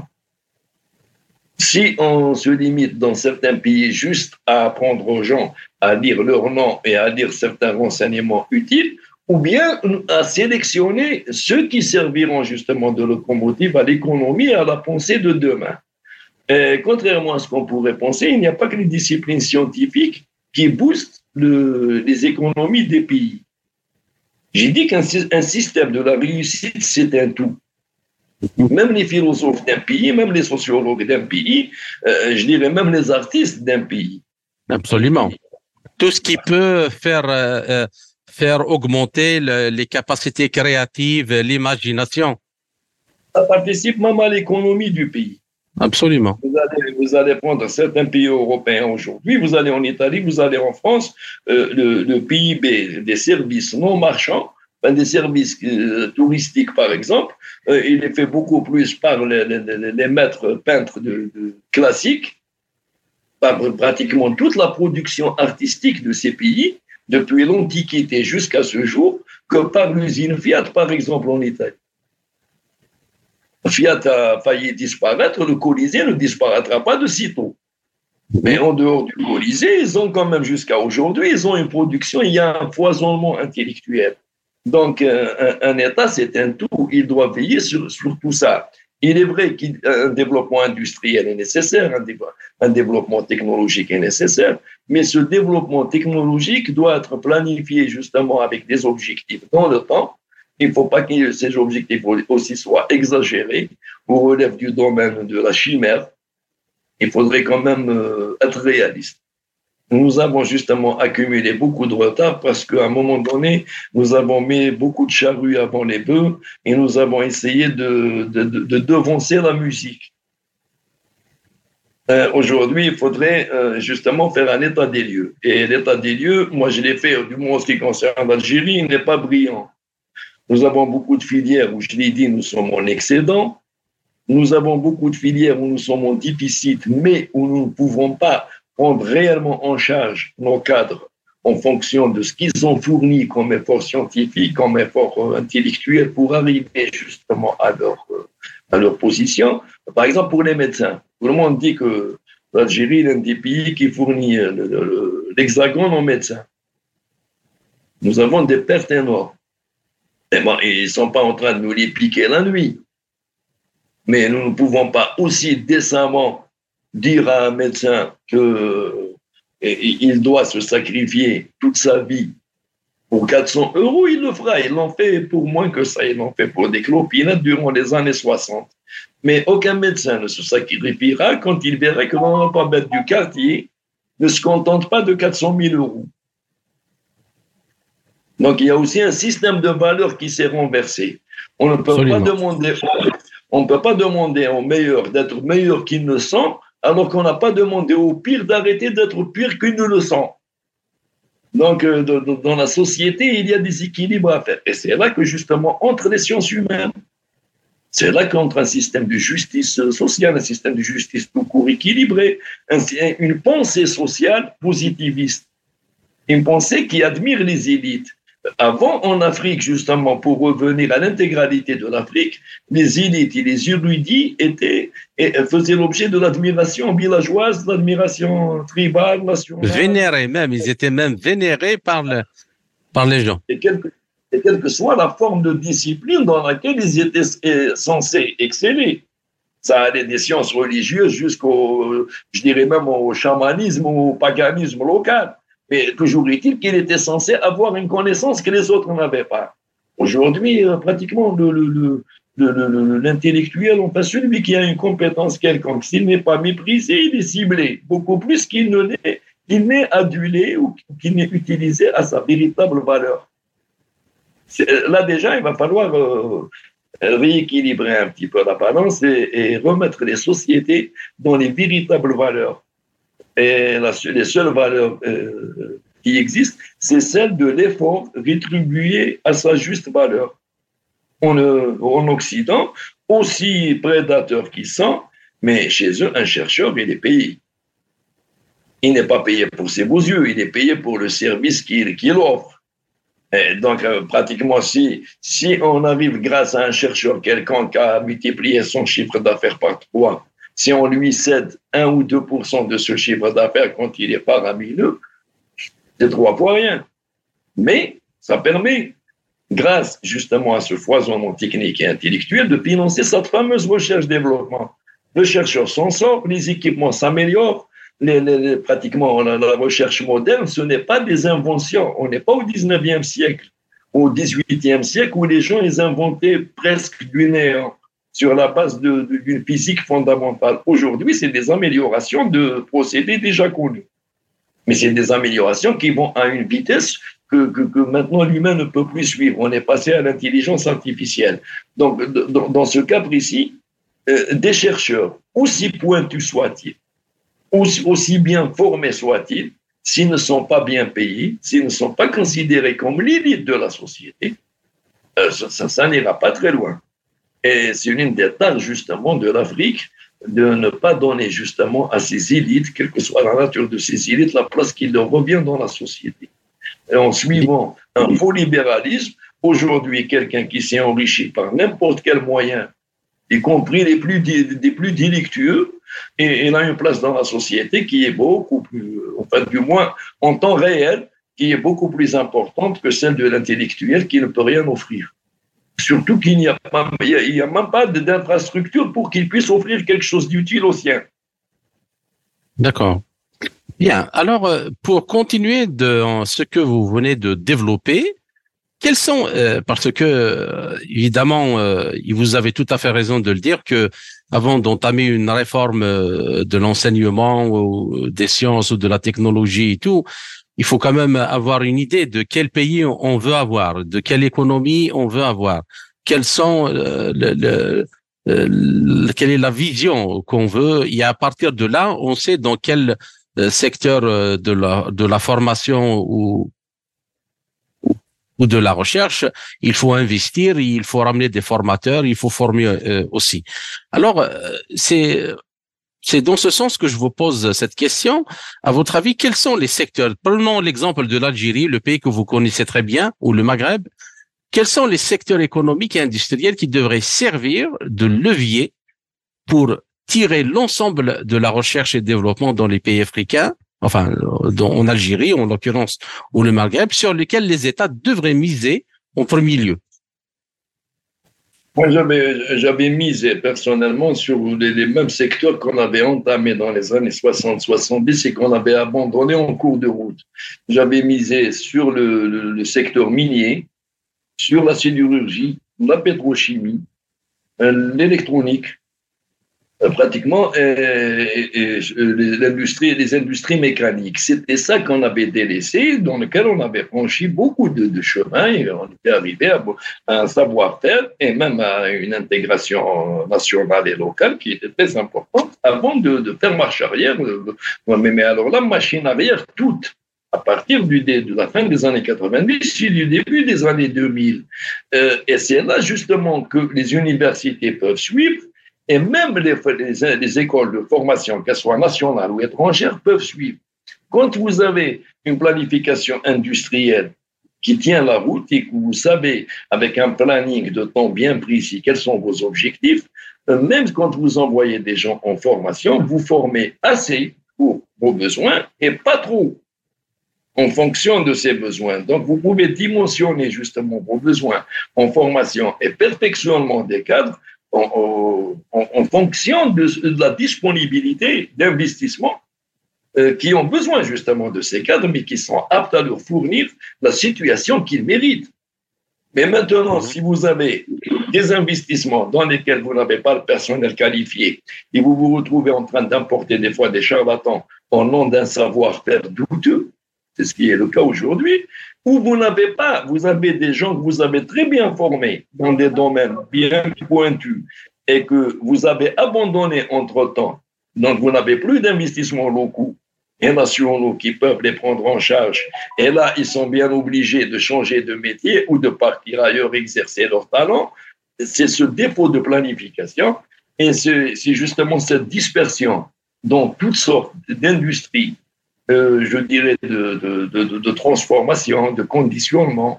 Si on se limite dans certains pays juste à apprendre aux gens à lire leur nom et à lire certains renseignements utiles, ou bien à sélectionner ceux qui serviront justement de locomotive à l'économie et à la pensée de demain. Et contrairement à ce qu'on pourrait penser, il n'y a pas que les disciplines scientifiques qui boostent les économies des pays. J'ai dit qu'un système de la réussite, c'est un tout. Même les philosophes d'un pays, même les sociologues d'un pays, je dirais même les artistes d'un pays. Absolument. Tout ce qui peut faire augmenter les capacités créatives, l'imagination. Ça participe même à l'économie du pays. Absolument. Vous allez prendre certains pays européens aujourd'hui, vous allez en Italie, vous allez en France, le PIB des services non marchands, des services touristiques par exemple, il est fait beaucoup plus par les maîtres peintres classiques, par pratiquement toute la production artistique de ces pays, depuis l'Antiquité jusqu'à ce jour, que par l'usine Fiat par exemple en Italie. Fiat a failli disparaître, le Colisée ne disparaîtra pas de sitôt. Mais en dehors du Colisée, ils ont quand même jusqu'à aujourd'hui, ils ont une production, il y a un foisonnement intellectuel. Donc, un État, c'est un tout, il doit veiller sur tout ça. Il est vrai qu'un développement industriel est nécessaire, un développement technologique est nécessaire, mais ce développement technologique doit être planifié justement avec des objectifs dans le temps. Il ne faut pas que ces objectifs aussi soient exagérés ou relèvent du domaine de la chimère. Il faudrait quand même être réaliste. Nous avons justement accumulé beaucoup de retard parce qu'à un moment donné, nous avons mis beaucoup de charrues avant les bœufs et nous avons essayé de devancer la musique. Aujourd'hui, il faudrait justement faire un état des lieux. Et l'état des lieux, moi je l'ai fait, du moins en ce qui concerne l'Algérie, il n'est pas brillant. Nous avons beaucoup de filières où, je l'ai dit, nous sommes en excédent. Nous avons beaucoup de filières où nous sommes en déficit, mais où nous ne pouvons pas prendre réellement en charge nos cadres en fonction de ce qu'ils ont fourni comme effort scientifique, comme effort intellectuel pour arriver justement à leur position. Par exemple, pour les médecins, tout le monde dit que l'Algérie est l'un des pays qui fournit l'hexagone en médecins. Nous avons des pertes énormes. Et bon, ils ne sont pas en train de nous les piquer la nuit. Mais nous ne pouvons pas aussi décemment dire à un médecin qu'il doit se sacrifier toute sa vie pour 400 €. Il le fera. Ils l'ont fait pour moins que ça. Ils l'ont fait pour des clopinettes durant les années 60. Mais aucun médecin ne se sacrifiera quand il verrait que l'analphabète du quartier ne se contente pas de 400 000 €. Donc, il y a aussi un système de valeurs qui s'est renversé. On ne peut pas demander aux meilleurs d'être meilleurs qu'ils ne sont, alors qu'on n'a pas demandé aux pires d'arrêter d'être pires qu'ils ne le sont. Donc, dans la société, il y a des équilibres à faire. Et c'est là que, justement, entre les sciences humaines, c'est là qu'entre un système de justice sociale, un système de justice tout court équilibré, une pensée sociale positiviste, une pensée qui admire les élites. Avant, en Afrique, justement, pour revenir à l'intégralité de l'Afrique, les élites et les érudits faisaient l'objet de l'admiration villageoise, de l'admiration tribale, nationale. Vénérés même, ils étaient même vénérés par les gens. Et quelle que soit la forme de discipline dans laquelle ils étaient censés exceller. Ça allait des sciences religieuses jusqu'au, je dirais même au chamanisme ou au paganisme local. Mais toujours est-il qu'il était censé avoir une connaissance que les autres n'avaient pas. Aujourd'hui, pratiquement, l'intellectuel, enfin celui qui a une compétence quelconque, s'il n'est pas méprisé, il est ciblé, beaucoup plus qu'il n'est adulé ou qu'il n'est utilisé à sa véritable valeur. Là déjà, il va falloir rééquilibrer un petit peu la balance et remettre les sociétés dans les véritables valeurs. Et les seules valeurs qui existent, c'est celle de l'effort rétribué à sa juste valeur. En Occident, aussi prédateurs qu'ils sont, mais chez eux, un chercheur, il est payé. Il n'est pas payé pour ses beaux yeux, il est payé pour le service qu'il offre. Et donc, pratiquement, si on arrive grâce à un chercheur quelconque à multiplier son chiffre d'affaires par 3, si on lui cède 1 ou 2% de ce chiffre d'affaires quand il est faramineux, c'est 3 fois rien. Mais ça permet, grâce justement à ce foisonnement technique et intellectuel, de financer cette fameuse recherche-développement. Le chercheur s'en sort, les équipements s'améliorent, pratiquement la recherche moderne, ce n'est pas des inventions. On n'est pas au 19e siècle, au 18e siècle, où les gens ils inventaient presque du néant sur la base d'une physique fondamentale. Aujourd'hui, c'est des améliorations de procédés déjà connus. Mais c'est des améliorations qui vont à une vitesse que maintenant l'humain ne peut plus suivre. On est passé à l'intelligence artificielle. Donc, dans ce cas précis, des chercheurs, aussi pointus soient-ils, aussi bien formés soient-ils, s'ils ne sont pas bien payés, s'ils ne sont pas considérés comme l'élite de la société, ça n'ira pas très loin. Et c'est l'une des tâches, justement, de l'Afrique, de ne pas donner, justement, à ces élites, quelle que soit la nature de ces élites, la place qui leur revient dans la société. Et en suivant un faux libéralisme, aujourd'hui, quelqu'un qui s'est enrichi par n'importe quel moyen, y compris des plus délictueux, et il a une place dans la société qui est beaucoup plus, enfin, du moins, en temps réel, qui est beaucoup plus importante que celle de l'intellectuel qui ne peut rien offrir. Surtout qu'il n'y a même pas d'infrastructure pour qu'il puisse offrir quelque chose d'utile aux siens. D'accord. Bien. Alors, pour continuer dans ce que vous venez de développer, quels sont, parce que évidemment, vous avez tout à fait raison de le dire, que avant d'entamer une réforme de l'enseignement ou des sciences ou de la technologie et tout, il faut quand même avoir une idée de quel pays on veut avoir, de quelle économie on veut avoir, quelles sont quelle est la vision qu'on veut. Et à partir de là, on sait dans quel secteur de la formation ou de la recherche il faut investir, il faut ramener des formateurs, il faut former aussi. Alors, C'est dans ce sens que je vous pose cette question. À votre avis, quels sont les secteurs? Prenons l'exemple de l'Algérie, le pays que vous connaissez très bien, ou le Maghreb. Quels sont les secteurs économiques et industriels qui devraient servir de levier pour tirer l'ensemble de la recherche et développement dans les pays africains, enfin, en Algérie, en l'occurrence, ou le Maghreb, sur lesquels les États devraient miser en premier lieu? Moi, j'avais misé personnellement sur les mêmes secteurs qu'on avait entamés dans les années 60-70 et qu'on avait abandonnés en cours de route. J'avais misé sur le secteur minier, sur la sidérurgie, la pétrochimie, l'électronique, pratiquement les industries mécaniques. C'était ça qu'on avait délaissé, dans lequel on avait franchi beaucoup de chemin et on était arrivé à un savoir-faire et même à une intégration nationale et locale qui était très importante avant de faire marche arrière. Mais alors la machine arrière, toute, à partir de la fin des années 90 et du début des années 2000. Et c'est là justement que les universités peuvent suivre. Et même les écoles de formation, qu'elles soient nationales ou étrangères, peuvent suivre. Quand vous avez une planification industrielle qui tient la route et que vous savez, avec un planning de temps bien précis, quels sont vos objectifs, même quand vous envoyez des gens en formation, vous formez assez pour vos besoins et pas trop en fonction de ces besoins. Donc, vous pouvez dimensionner justement vos besoins en formation et perfectionnement des cadres en fonction de la disponibilité d'investissements qui ont besoin justement de ces cadres, mais qui sont aptes à leur fournir la situation qu'ils méritent. Mais maintenant, si vous avez des investissements dans lesquels vous n'avez pas le personnel qualifié et vous vous retrouvez en train d'importer des fois des charlatans au nom d'un savoir-faire douteux, c'est ce qui est le cas aujourd'hui, où vous avez des gens que vous avez très bien formés dans des domaines bien pointus et que vous avez abandonnés entre-temps. Donc, vous n'avez plus d'investissements locaux et nationaux qui peuvent les prendre en charge. Et là, ils sont bien obligés de changer de métier ou de partir ailleurs exercer leur talent. C'est ce défaut de planification et c'est justement cette dispersion dans toutes sortes d'industries, je dirais, de transformation, de conditionnement,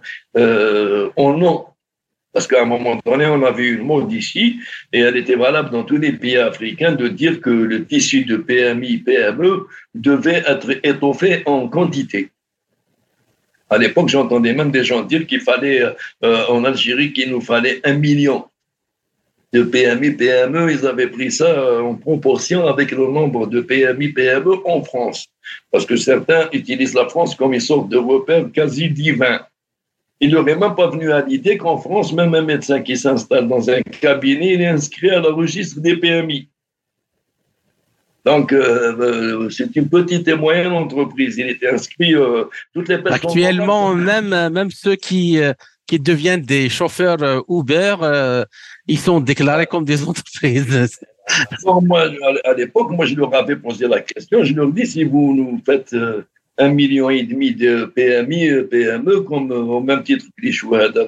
parce qu'à un moment donné, on avait une mode ici, et elle était valable dans tous les pays africains, de dire que le tissu de PMI, PME devait être étoffé en quantité. À l'époque, j'entendais même des gens dire qu'il fallait, en Algérie, qu'il nous fallait 1 million de PMI, PME. Ils avaient pris ça en proportion avec le nombre de PMI, PME en France. Parce que certains utilisent la France comme une sorte de repère quasi divin. Il n'aurait même pas venu à l'idée qu'en France, même un médecin qui s'installe dans un cabinet, il est inscrit à la registre des PMI. Donc, c'est une petite et moyenne entreprise. Il était inscrit toutes les personnes. Actuellement, même ceux qui deviennent des chauffeurs Uber, ils sont déclarés comme des entreprises. Moi, à l'époque, je leur avais posé la question. Je leur dis, si vous nous faites 1,5 million de PMI, PME, comme au même titre que les chouhada,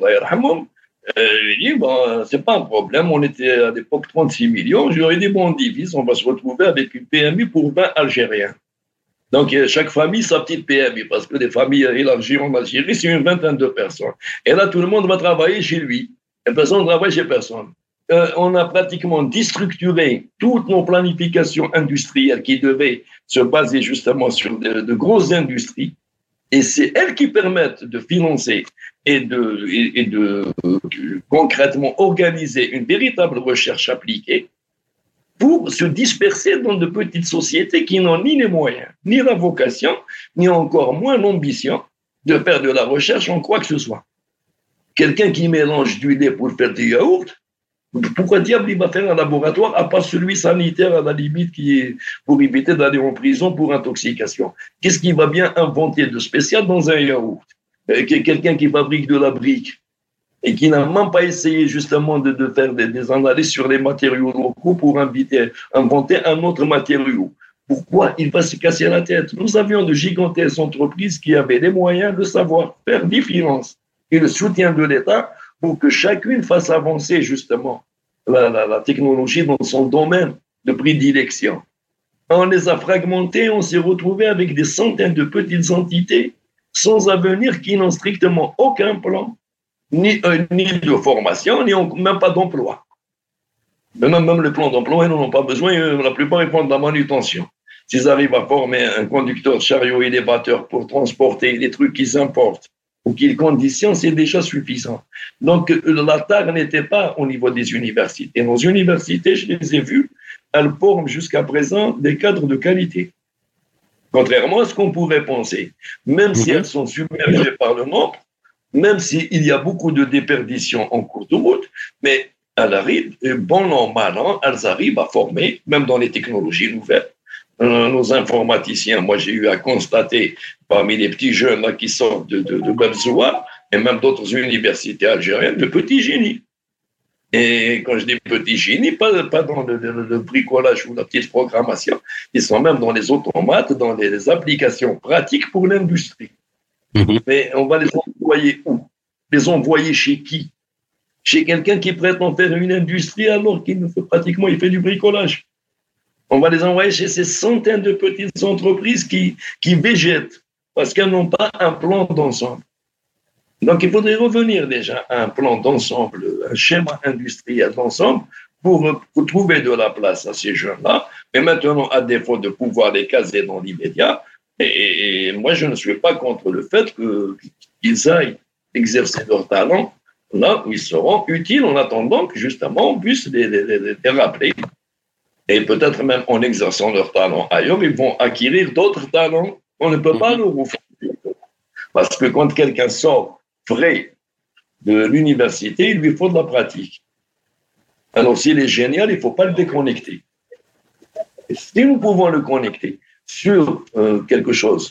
je dis, c'est pas un problème. On était à l'époque 36 millions. Je leur ai dit, on divise, on va se retrouver avec une PMI pour 20 Algériens. Donc, chaque famille, sa petite PMI, parce que les familles élargies en Algérie, c'est une vingtaine de personnes. Et là, tout le monde va travailler chez lui. Et personne ne travaille chez personne. On a pratiquement déstructuré toutes nos planifications industrielles qui devaient se baser justement sur de grosses industries. Et c'est elles qui permettent de financer et de concrètement organiser une véritable recherche appliquée pour se disperser dans de petites sociétés qui n'ont ni les moyens, ni la vocation, ni encore moins l'ambition de faire de la recherche en quoi que ce soit. Quelqu'un qui mélange du lait pour faire du yaourt, pourquoi diable il va faire un laboratoire à part celui sanitaire à la limite qui est pour éviter d'aller en prison pour intoxication? Qu'est-ce qu'il va bien inventer de spécial dans un yaourt? Quelqu'un qui fabrique de la brique et qui n'a même pas essayé justement de faire des analyses sur les matériaux locaux pour inventer un autre matériau. Pourquoi il va se casser la tête? Nous avions de gigantesques entreprises qui avaient les moyens de savoir-faire, des finances et le soutien de l'État pour que chacune fasse avancer justement la technologie dans son domaine de prédilection. On les a fragmentés, on s'est retrouvé avec des centaines de petites entités sans avenir qui n'ont strictement aucun plan, ni de formation, même pas d'emploi. Même le plan d'emploi, ils n'en ont pas besoin, la plupart ils font de la manutention. S'ils arrivent à former un conducteur chariot élévateur pour transporter les trucs qu'ils importent ou qu'ils conditionnent, c'est déjà suffisant. Donc la tare n'était pas au niveau des universités. Nos universités, je les ai vues, elles forment jusqu'à présent des cadres de qualité. Contrairement à ce qu'on pourrait penser. Même si elles sont submergées par le nombre, même s'il y a beaucoup de déperditions en cours de route, mais elles arrivent, bon an, mal an, elles arrivent à former, même dans les technologies nouvelles. Nos informaticiens, moi j'ai eu à constater parmi les petits jeunes là, qui sortent de Belzoua et même d'autres universités algériennes, de petits génies. Et quand je dis petits génies, pas dans le bricolage ou la petite programmation, ils sont même dans les automates, dans les applications pratiques pour l'industrie. Mais on va les envoyer où? Les envoyer chez qui? Chez quelqu'un qui prétend faire une industrie alors qu'il ne fait pratiquement, il fait du bricolage. On va les envoyer chez ces centaines de petites entreprises qui végètent parce qu'elles n'ont pas un plan d'ensemble. Donc, il faudrait revenir déjà à un plan d'ensemble, un schéma industriel d'ensemble pour trouver de la place à ces jeunes-là. Mais maintenant, à défaut de pouvoir les caser dans l'immédiat, et moi, je ne suis pas contre le fait qu'ils aillent exercer leur talent là où ils seront utiles en attendant que justement on puisse les rappeler. Et peut-être même en exerçant leur talent ailleurs, ils vont acquérir d'autres talents qu'on ne peut pas leur offrir. Parce que quand quelqu'un sort frais de l'université, il lui faut de la pratique. Alors s'il est génial, il ne faut pas le déconnecter. Et si nous pouvons le connecter sur quelque chose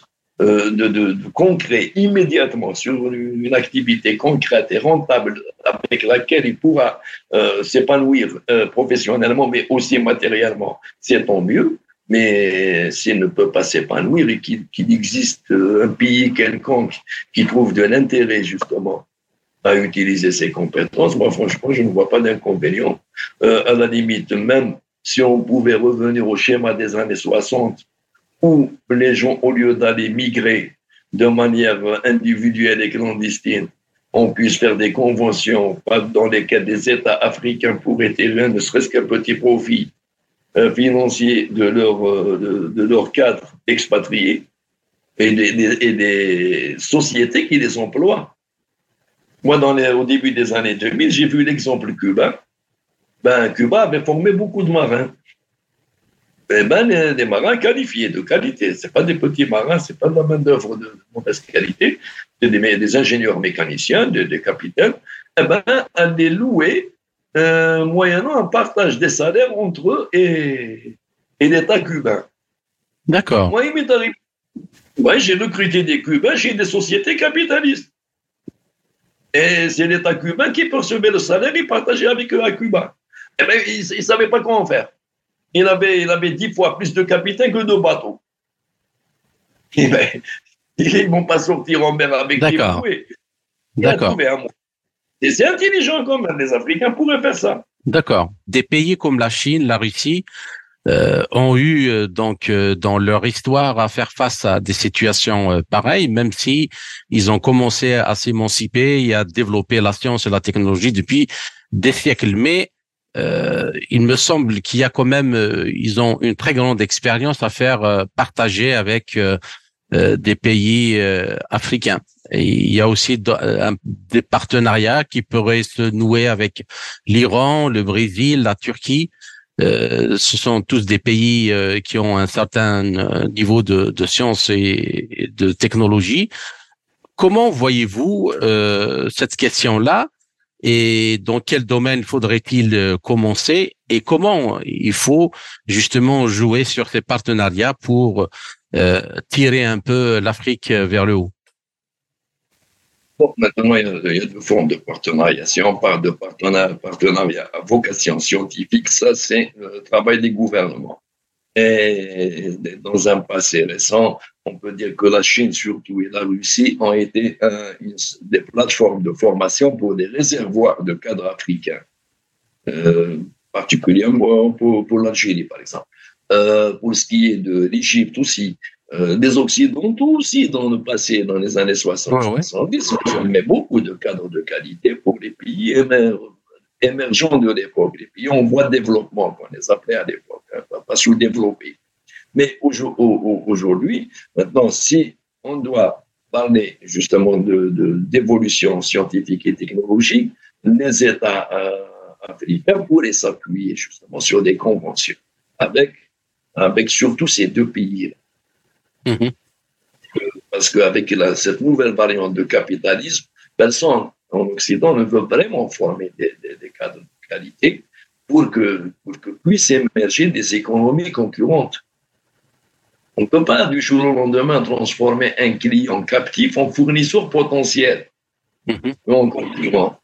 de concret immédiatement, sur une activité concrète et rentable avec laquelle il pourra s'épanouir professionnellement, mais aussi matériellement, c'est tant mieux. Mais s'il ne peut pas s'épanouir et qu'il existe un pays quelconque qui trouve de l'intérêt justement à utiliser ses compétences, moi franchement, je ne vois pas d'inconvénient. À la limite, même si on pouvait revenir au schéma des années 60, où les gens, au lieu d'aller migrer de manière individuelle et clandestine, on puisse faire des conventions dans lesquelles des États africains pourraient tirer ne serait-ce qu'un petit profit financier de leur cadre expatrié et des sociétés qui les emploient. Moi, au début des années 2000, j'ai vu l'exemple cubain. Cuba avait formé beaucoup de marins. Des marins qualifiés, de qualité. Ce pas des petits marins, ce pas de la main-d'œuvre de mauvaise qualité, c'est des ingénieurs mécaniciens, des capitaines. À les louer moyennant un partage des salaires entre eux et l'État cubain. D'accord. Moi, il m'est arrivé. Ouais, j'ai recruté des Cubains chez des sociétés capitalistes. Et c'est l'État cubain qui percevait le salaire et partageait avec eux à Cuba. Ils ne savaient pas comment faire. Il avait 10 fois plus de capitaines que de bateaux. Ils ne vont pas sortir en mer avec des bouées. D'accord. Et c'est intelligent quand même, les Africains pourraient faire ça. D'accord. Des pays comme la Chine, la Russie ont eu dans leur histoire à faire face à des situations pareilles, même si ils ont commencé à s'émanciper et à développer la science et la technologie depuis des siècles. Mais il me semble qu'il y a quand même, ils ont une très grande expérience à faire partager avec des pays africains. Et il y a aussi des partenariats qui pourraient se nouer avec l'Iran, le Brésil, la Turquie. Ce sont tous des pays qui ont un certain niveau de science et de technologie. Comment voyez-vous cette question-là et dans quel domaine faudrait-il commencer et comment il faut justement jouer sur ces partenariats pour tirer un peu l'Afrique vers le haut? Bon, maintenant, il y a deux formes de partenariat. Si on parle de partenariat à vocation scientifique, ça, c'est le travail des gouvernements. Et dans un passé récent, on peut dire que la Chine, surtout, et la Russie ont été des plateformes de formation pour des réservoirs de cadres africains, particulièrement pour l'Algérie, par exemple. pour ce qui est de l'Égypte aussi, des Occidentaux aussi dans le passé, dans les années 60-70, on met beaucoup de cadres de qualité pour les pays émergents de l'époque, les pays en voie de développement, qu'on les appelait à l'époque, pas sous-développés. Mais aujourd'hui, maintenant, si on doit parler justement d'évolution scientifique et technologique, les États africains pourraient s'appuyer justement sur des conventions avec surtout ces deux pays-là. Mm-hmm. Parce qu'avec cette nouvelle variante de capitalisme, personne en Occident ne veut vraiment former des cadres de qualité pour que puissent émerger des économies concurrentes. On ne peut pas du jour au lendemain transformer un client captif en fournisseur potentiel. Mm-hmm. En concurrent.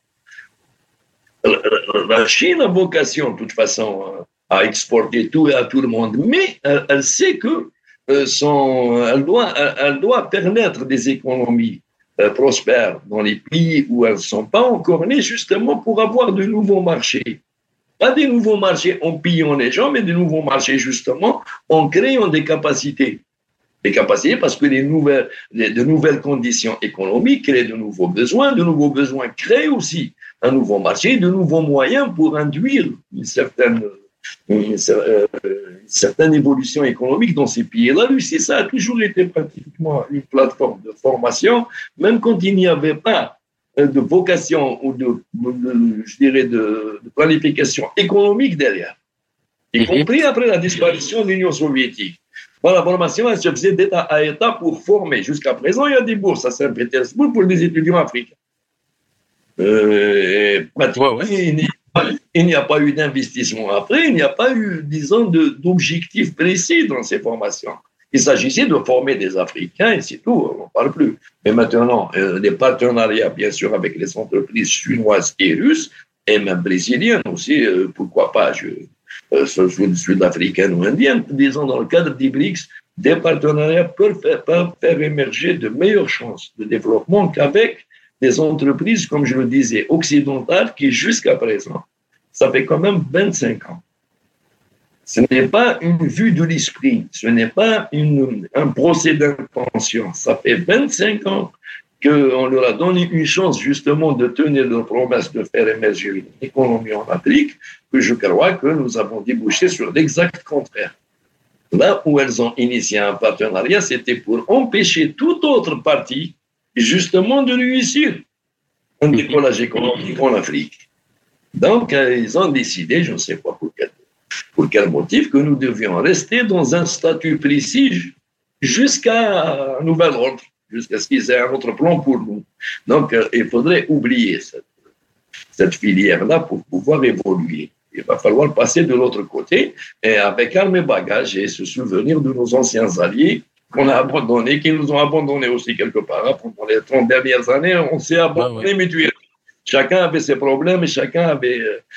La Chine a vocation, de toute façon, à exporter tout et à tout le monde, mais elle sait que elle doit permettre des économies prospères dans les pays où elles ne sont pas encore nées, justement pour avoir de nouveaux marchés. Pas des nouveaux marchés en pillant les gens, mais de nouveaux marchés, justement, en créant des capacités. Des capacités parce que de nouvelles conditions économiques créent de nouveaux besoins créent aussi un nouveau marché, de nouveaux moyens pour induire une certaine évolution économique dans ces pays. La Russie, ça a toujours été pratiquement une plateforme de formation, même quand il n'y avait pas de vocation ou de planification économique derrière, y compris après la disparition de l'Union soviétique. La formation, elle se faisait d'État à État pour former. Jusqu'à présent, il y a des bourses à Saint-Pétersbourg pour les étudiants africains. Il n'y a pas eu d'investissement après, il n'y a pas eu, disons, d'objectifs précis dans ces formations. Il s'agissait de former des Africains et c'est tout, on n'en parle plus. Mais maintenant, des partenariats, bien sûr, avec les entreprises chinoises et russes, et même brésiliennes aussi, pourquoi pas, sud-africaines ou indiennes, disons, dans le cadre des BRICS, des partenariats peuvent faire émerger de meilleures chances de développement qu'avec des entreprises, comme je le disais, occidentales, qui jusqu'à présent, ça fait quand même 25 ans. Ce n'est pas une vue de l'esprit, ce n'est pas un procès d'intention. Ça fait 25 ans qu'on leur a donné une chance justement de tenir leur promesse de faire émerger une économie en Afrique, que je crois que nous avons débouché sur l'exact contraire. Là où elles ont initié un partenariat, c'était pour empêcher toute autre partie justement de réussir un décollage économique en Afrique. Donc, ils ont décidé, je ne sais pas pour quel motif, que nous devions rester dans un statut précis jusqu'à un nouvel ordre, jusqu'à ce qu'ils aient un autre plan pour nous. Donc, il faudrait oublier cette filière-là pour pouvoir évoluer. Il va falloir passer de l'autre côté et avec armes et bagages et se souvenir de nos anciens alliés qu'on a abandonnés, qui nous ont abandonnés aussi quelque part. Pendant les 30 dernières années, on s'est abandonné mutuellement. Chacun avait ses problèmes et chacun avait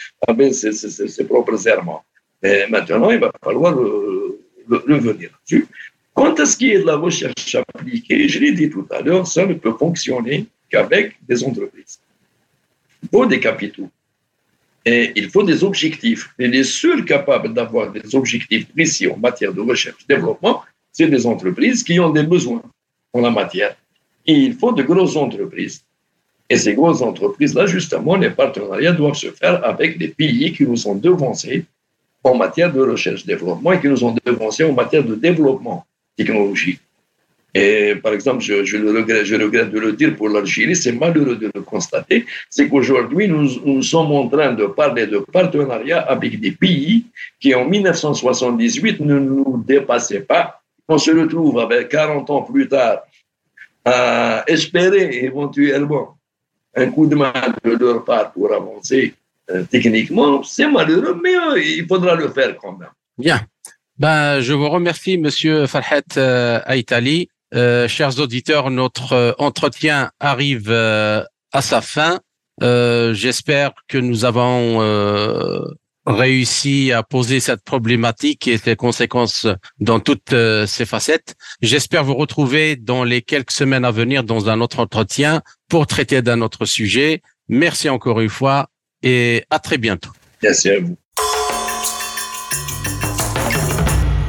ses propres errements. Et maintenant, il va falloir revenir là-dessus. Quant à ce qui est de la recherche appliquée, je l'ai dit tout à l'heure, ça ne peut fonctionner qu'avec des entreprises. Il faut des capitaux. Et il faut des objectifs. Et les seuls capables d'avoir des objectifs précis en matière de recherche-développement, c'est des entreprises qui ont des besoins en la matière. Et il faut de grosses entreprises. Et ces grosses entreprises-là, justement, les partenariats doivent se faire avec des pays qui nous ont devancés en matière de recherche-développement et qui nous ont devancés en matière de développement technologique. Et par exemple, je regrette de le dire pour l'Algérie, c'est malheureux de le constater, c'est qu'aujourd'hui, nous sommes en train de parler de partenariat avec des pays qui, en 1978, ne nous dépassaient pas. On se retrouve avec 40 ans plus tard à espérer éventuellement un coup de main de leur part pour avancer techniquement. C'est malheureux, mais il faudra le faire quand même. Bien. Je vous remercie, Monsieur Farhat Aïtali. Chers auditeurs, notre entretien arrive à sa fin. J'espère que nous avons réussi à poser cette problématique et ses conséquences dans toutes ses facettes. J'espère vous retrouver dans les quelques semaines à venir dans un autre entretien pour traiter d'un autre sujet. Merci encore une fois et à très bientôt. Merci à vous.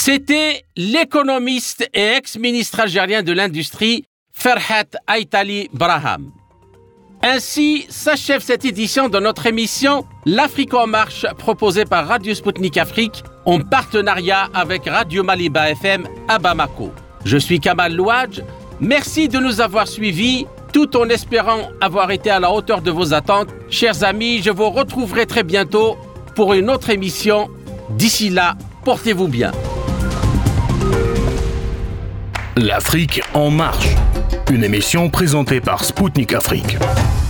C'était l'économiste et ex-ministre algérien de l'Industrie, Ferhat Aïtali Braham. Ainsi s'achève cette édition de notre émission L'Afrique en marche, proposée par Radio Sputnik Afrique en partenariat avec Radio Maliba FM à Bamako. Je suis Kamal Louadj. Merci de nous avoir suivis, tout en espérant avoir été à la hauteur de vos attentes. Chers amis, je vous retrouverai très bientôt pour une autre émission. D'ici là, portez-vous bien. L'Afrique en marche, une émission présentée par Sputnik Afrique.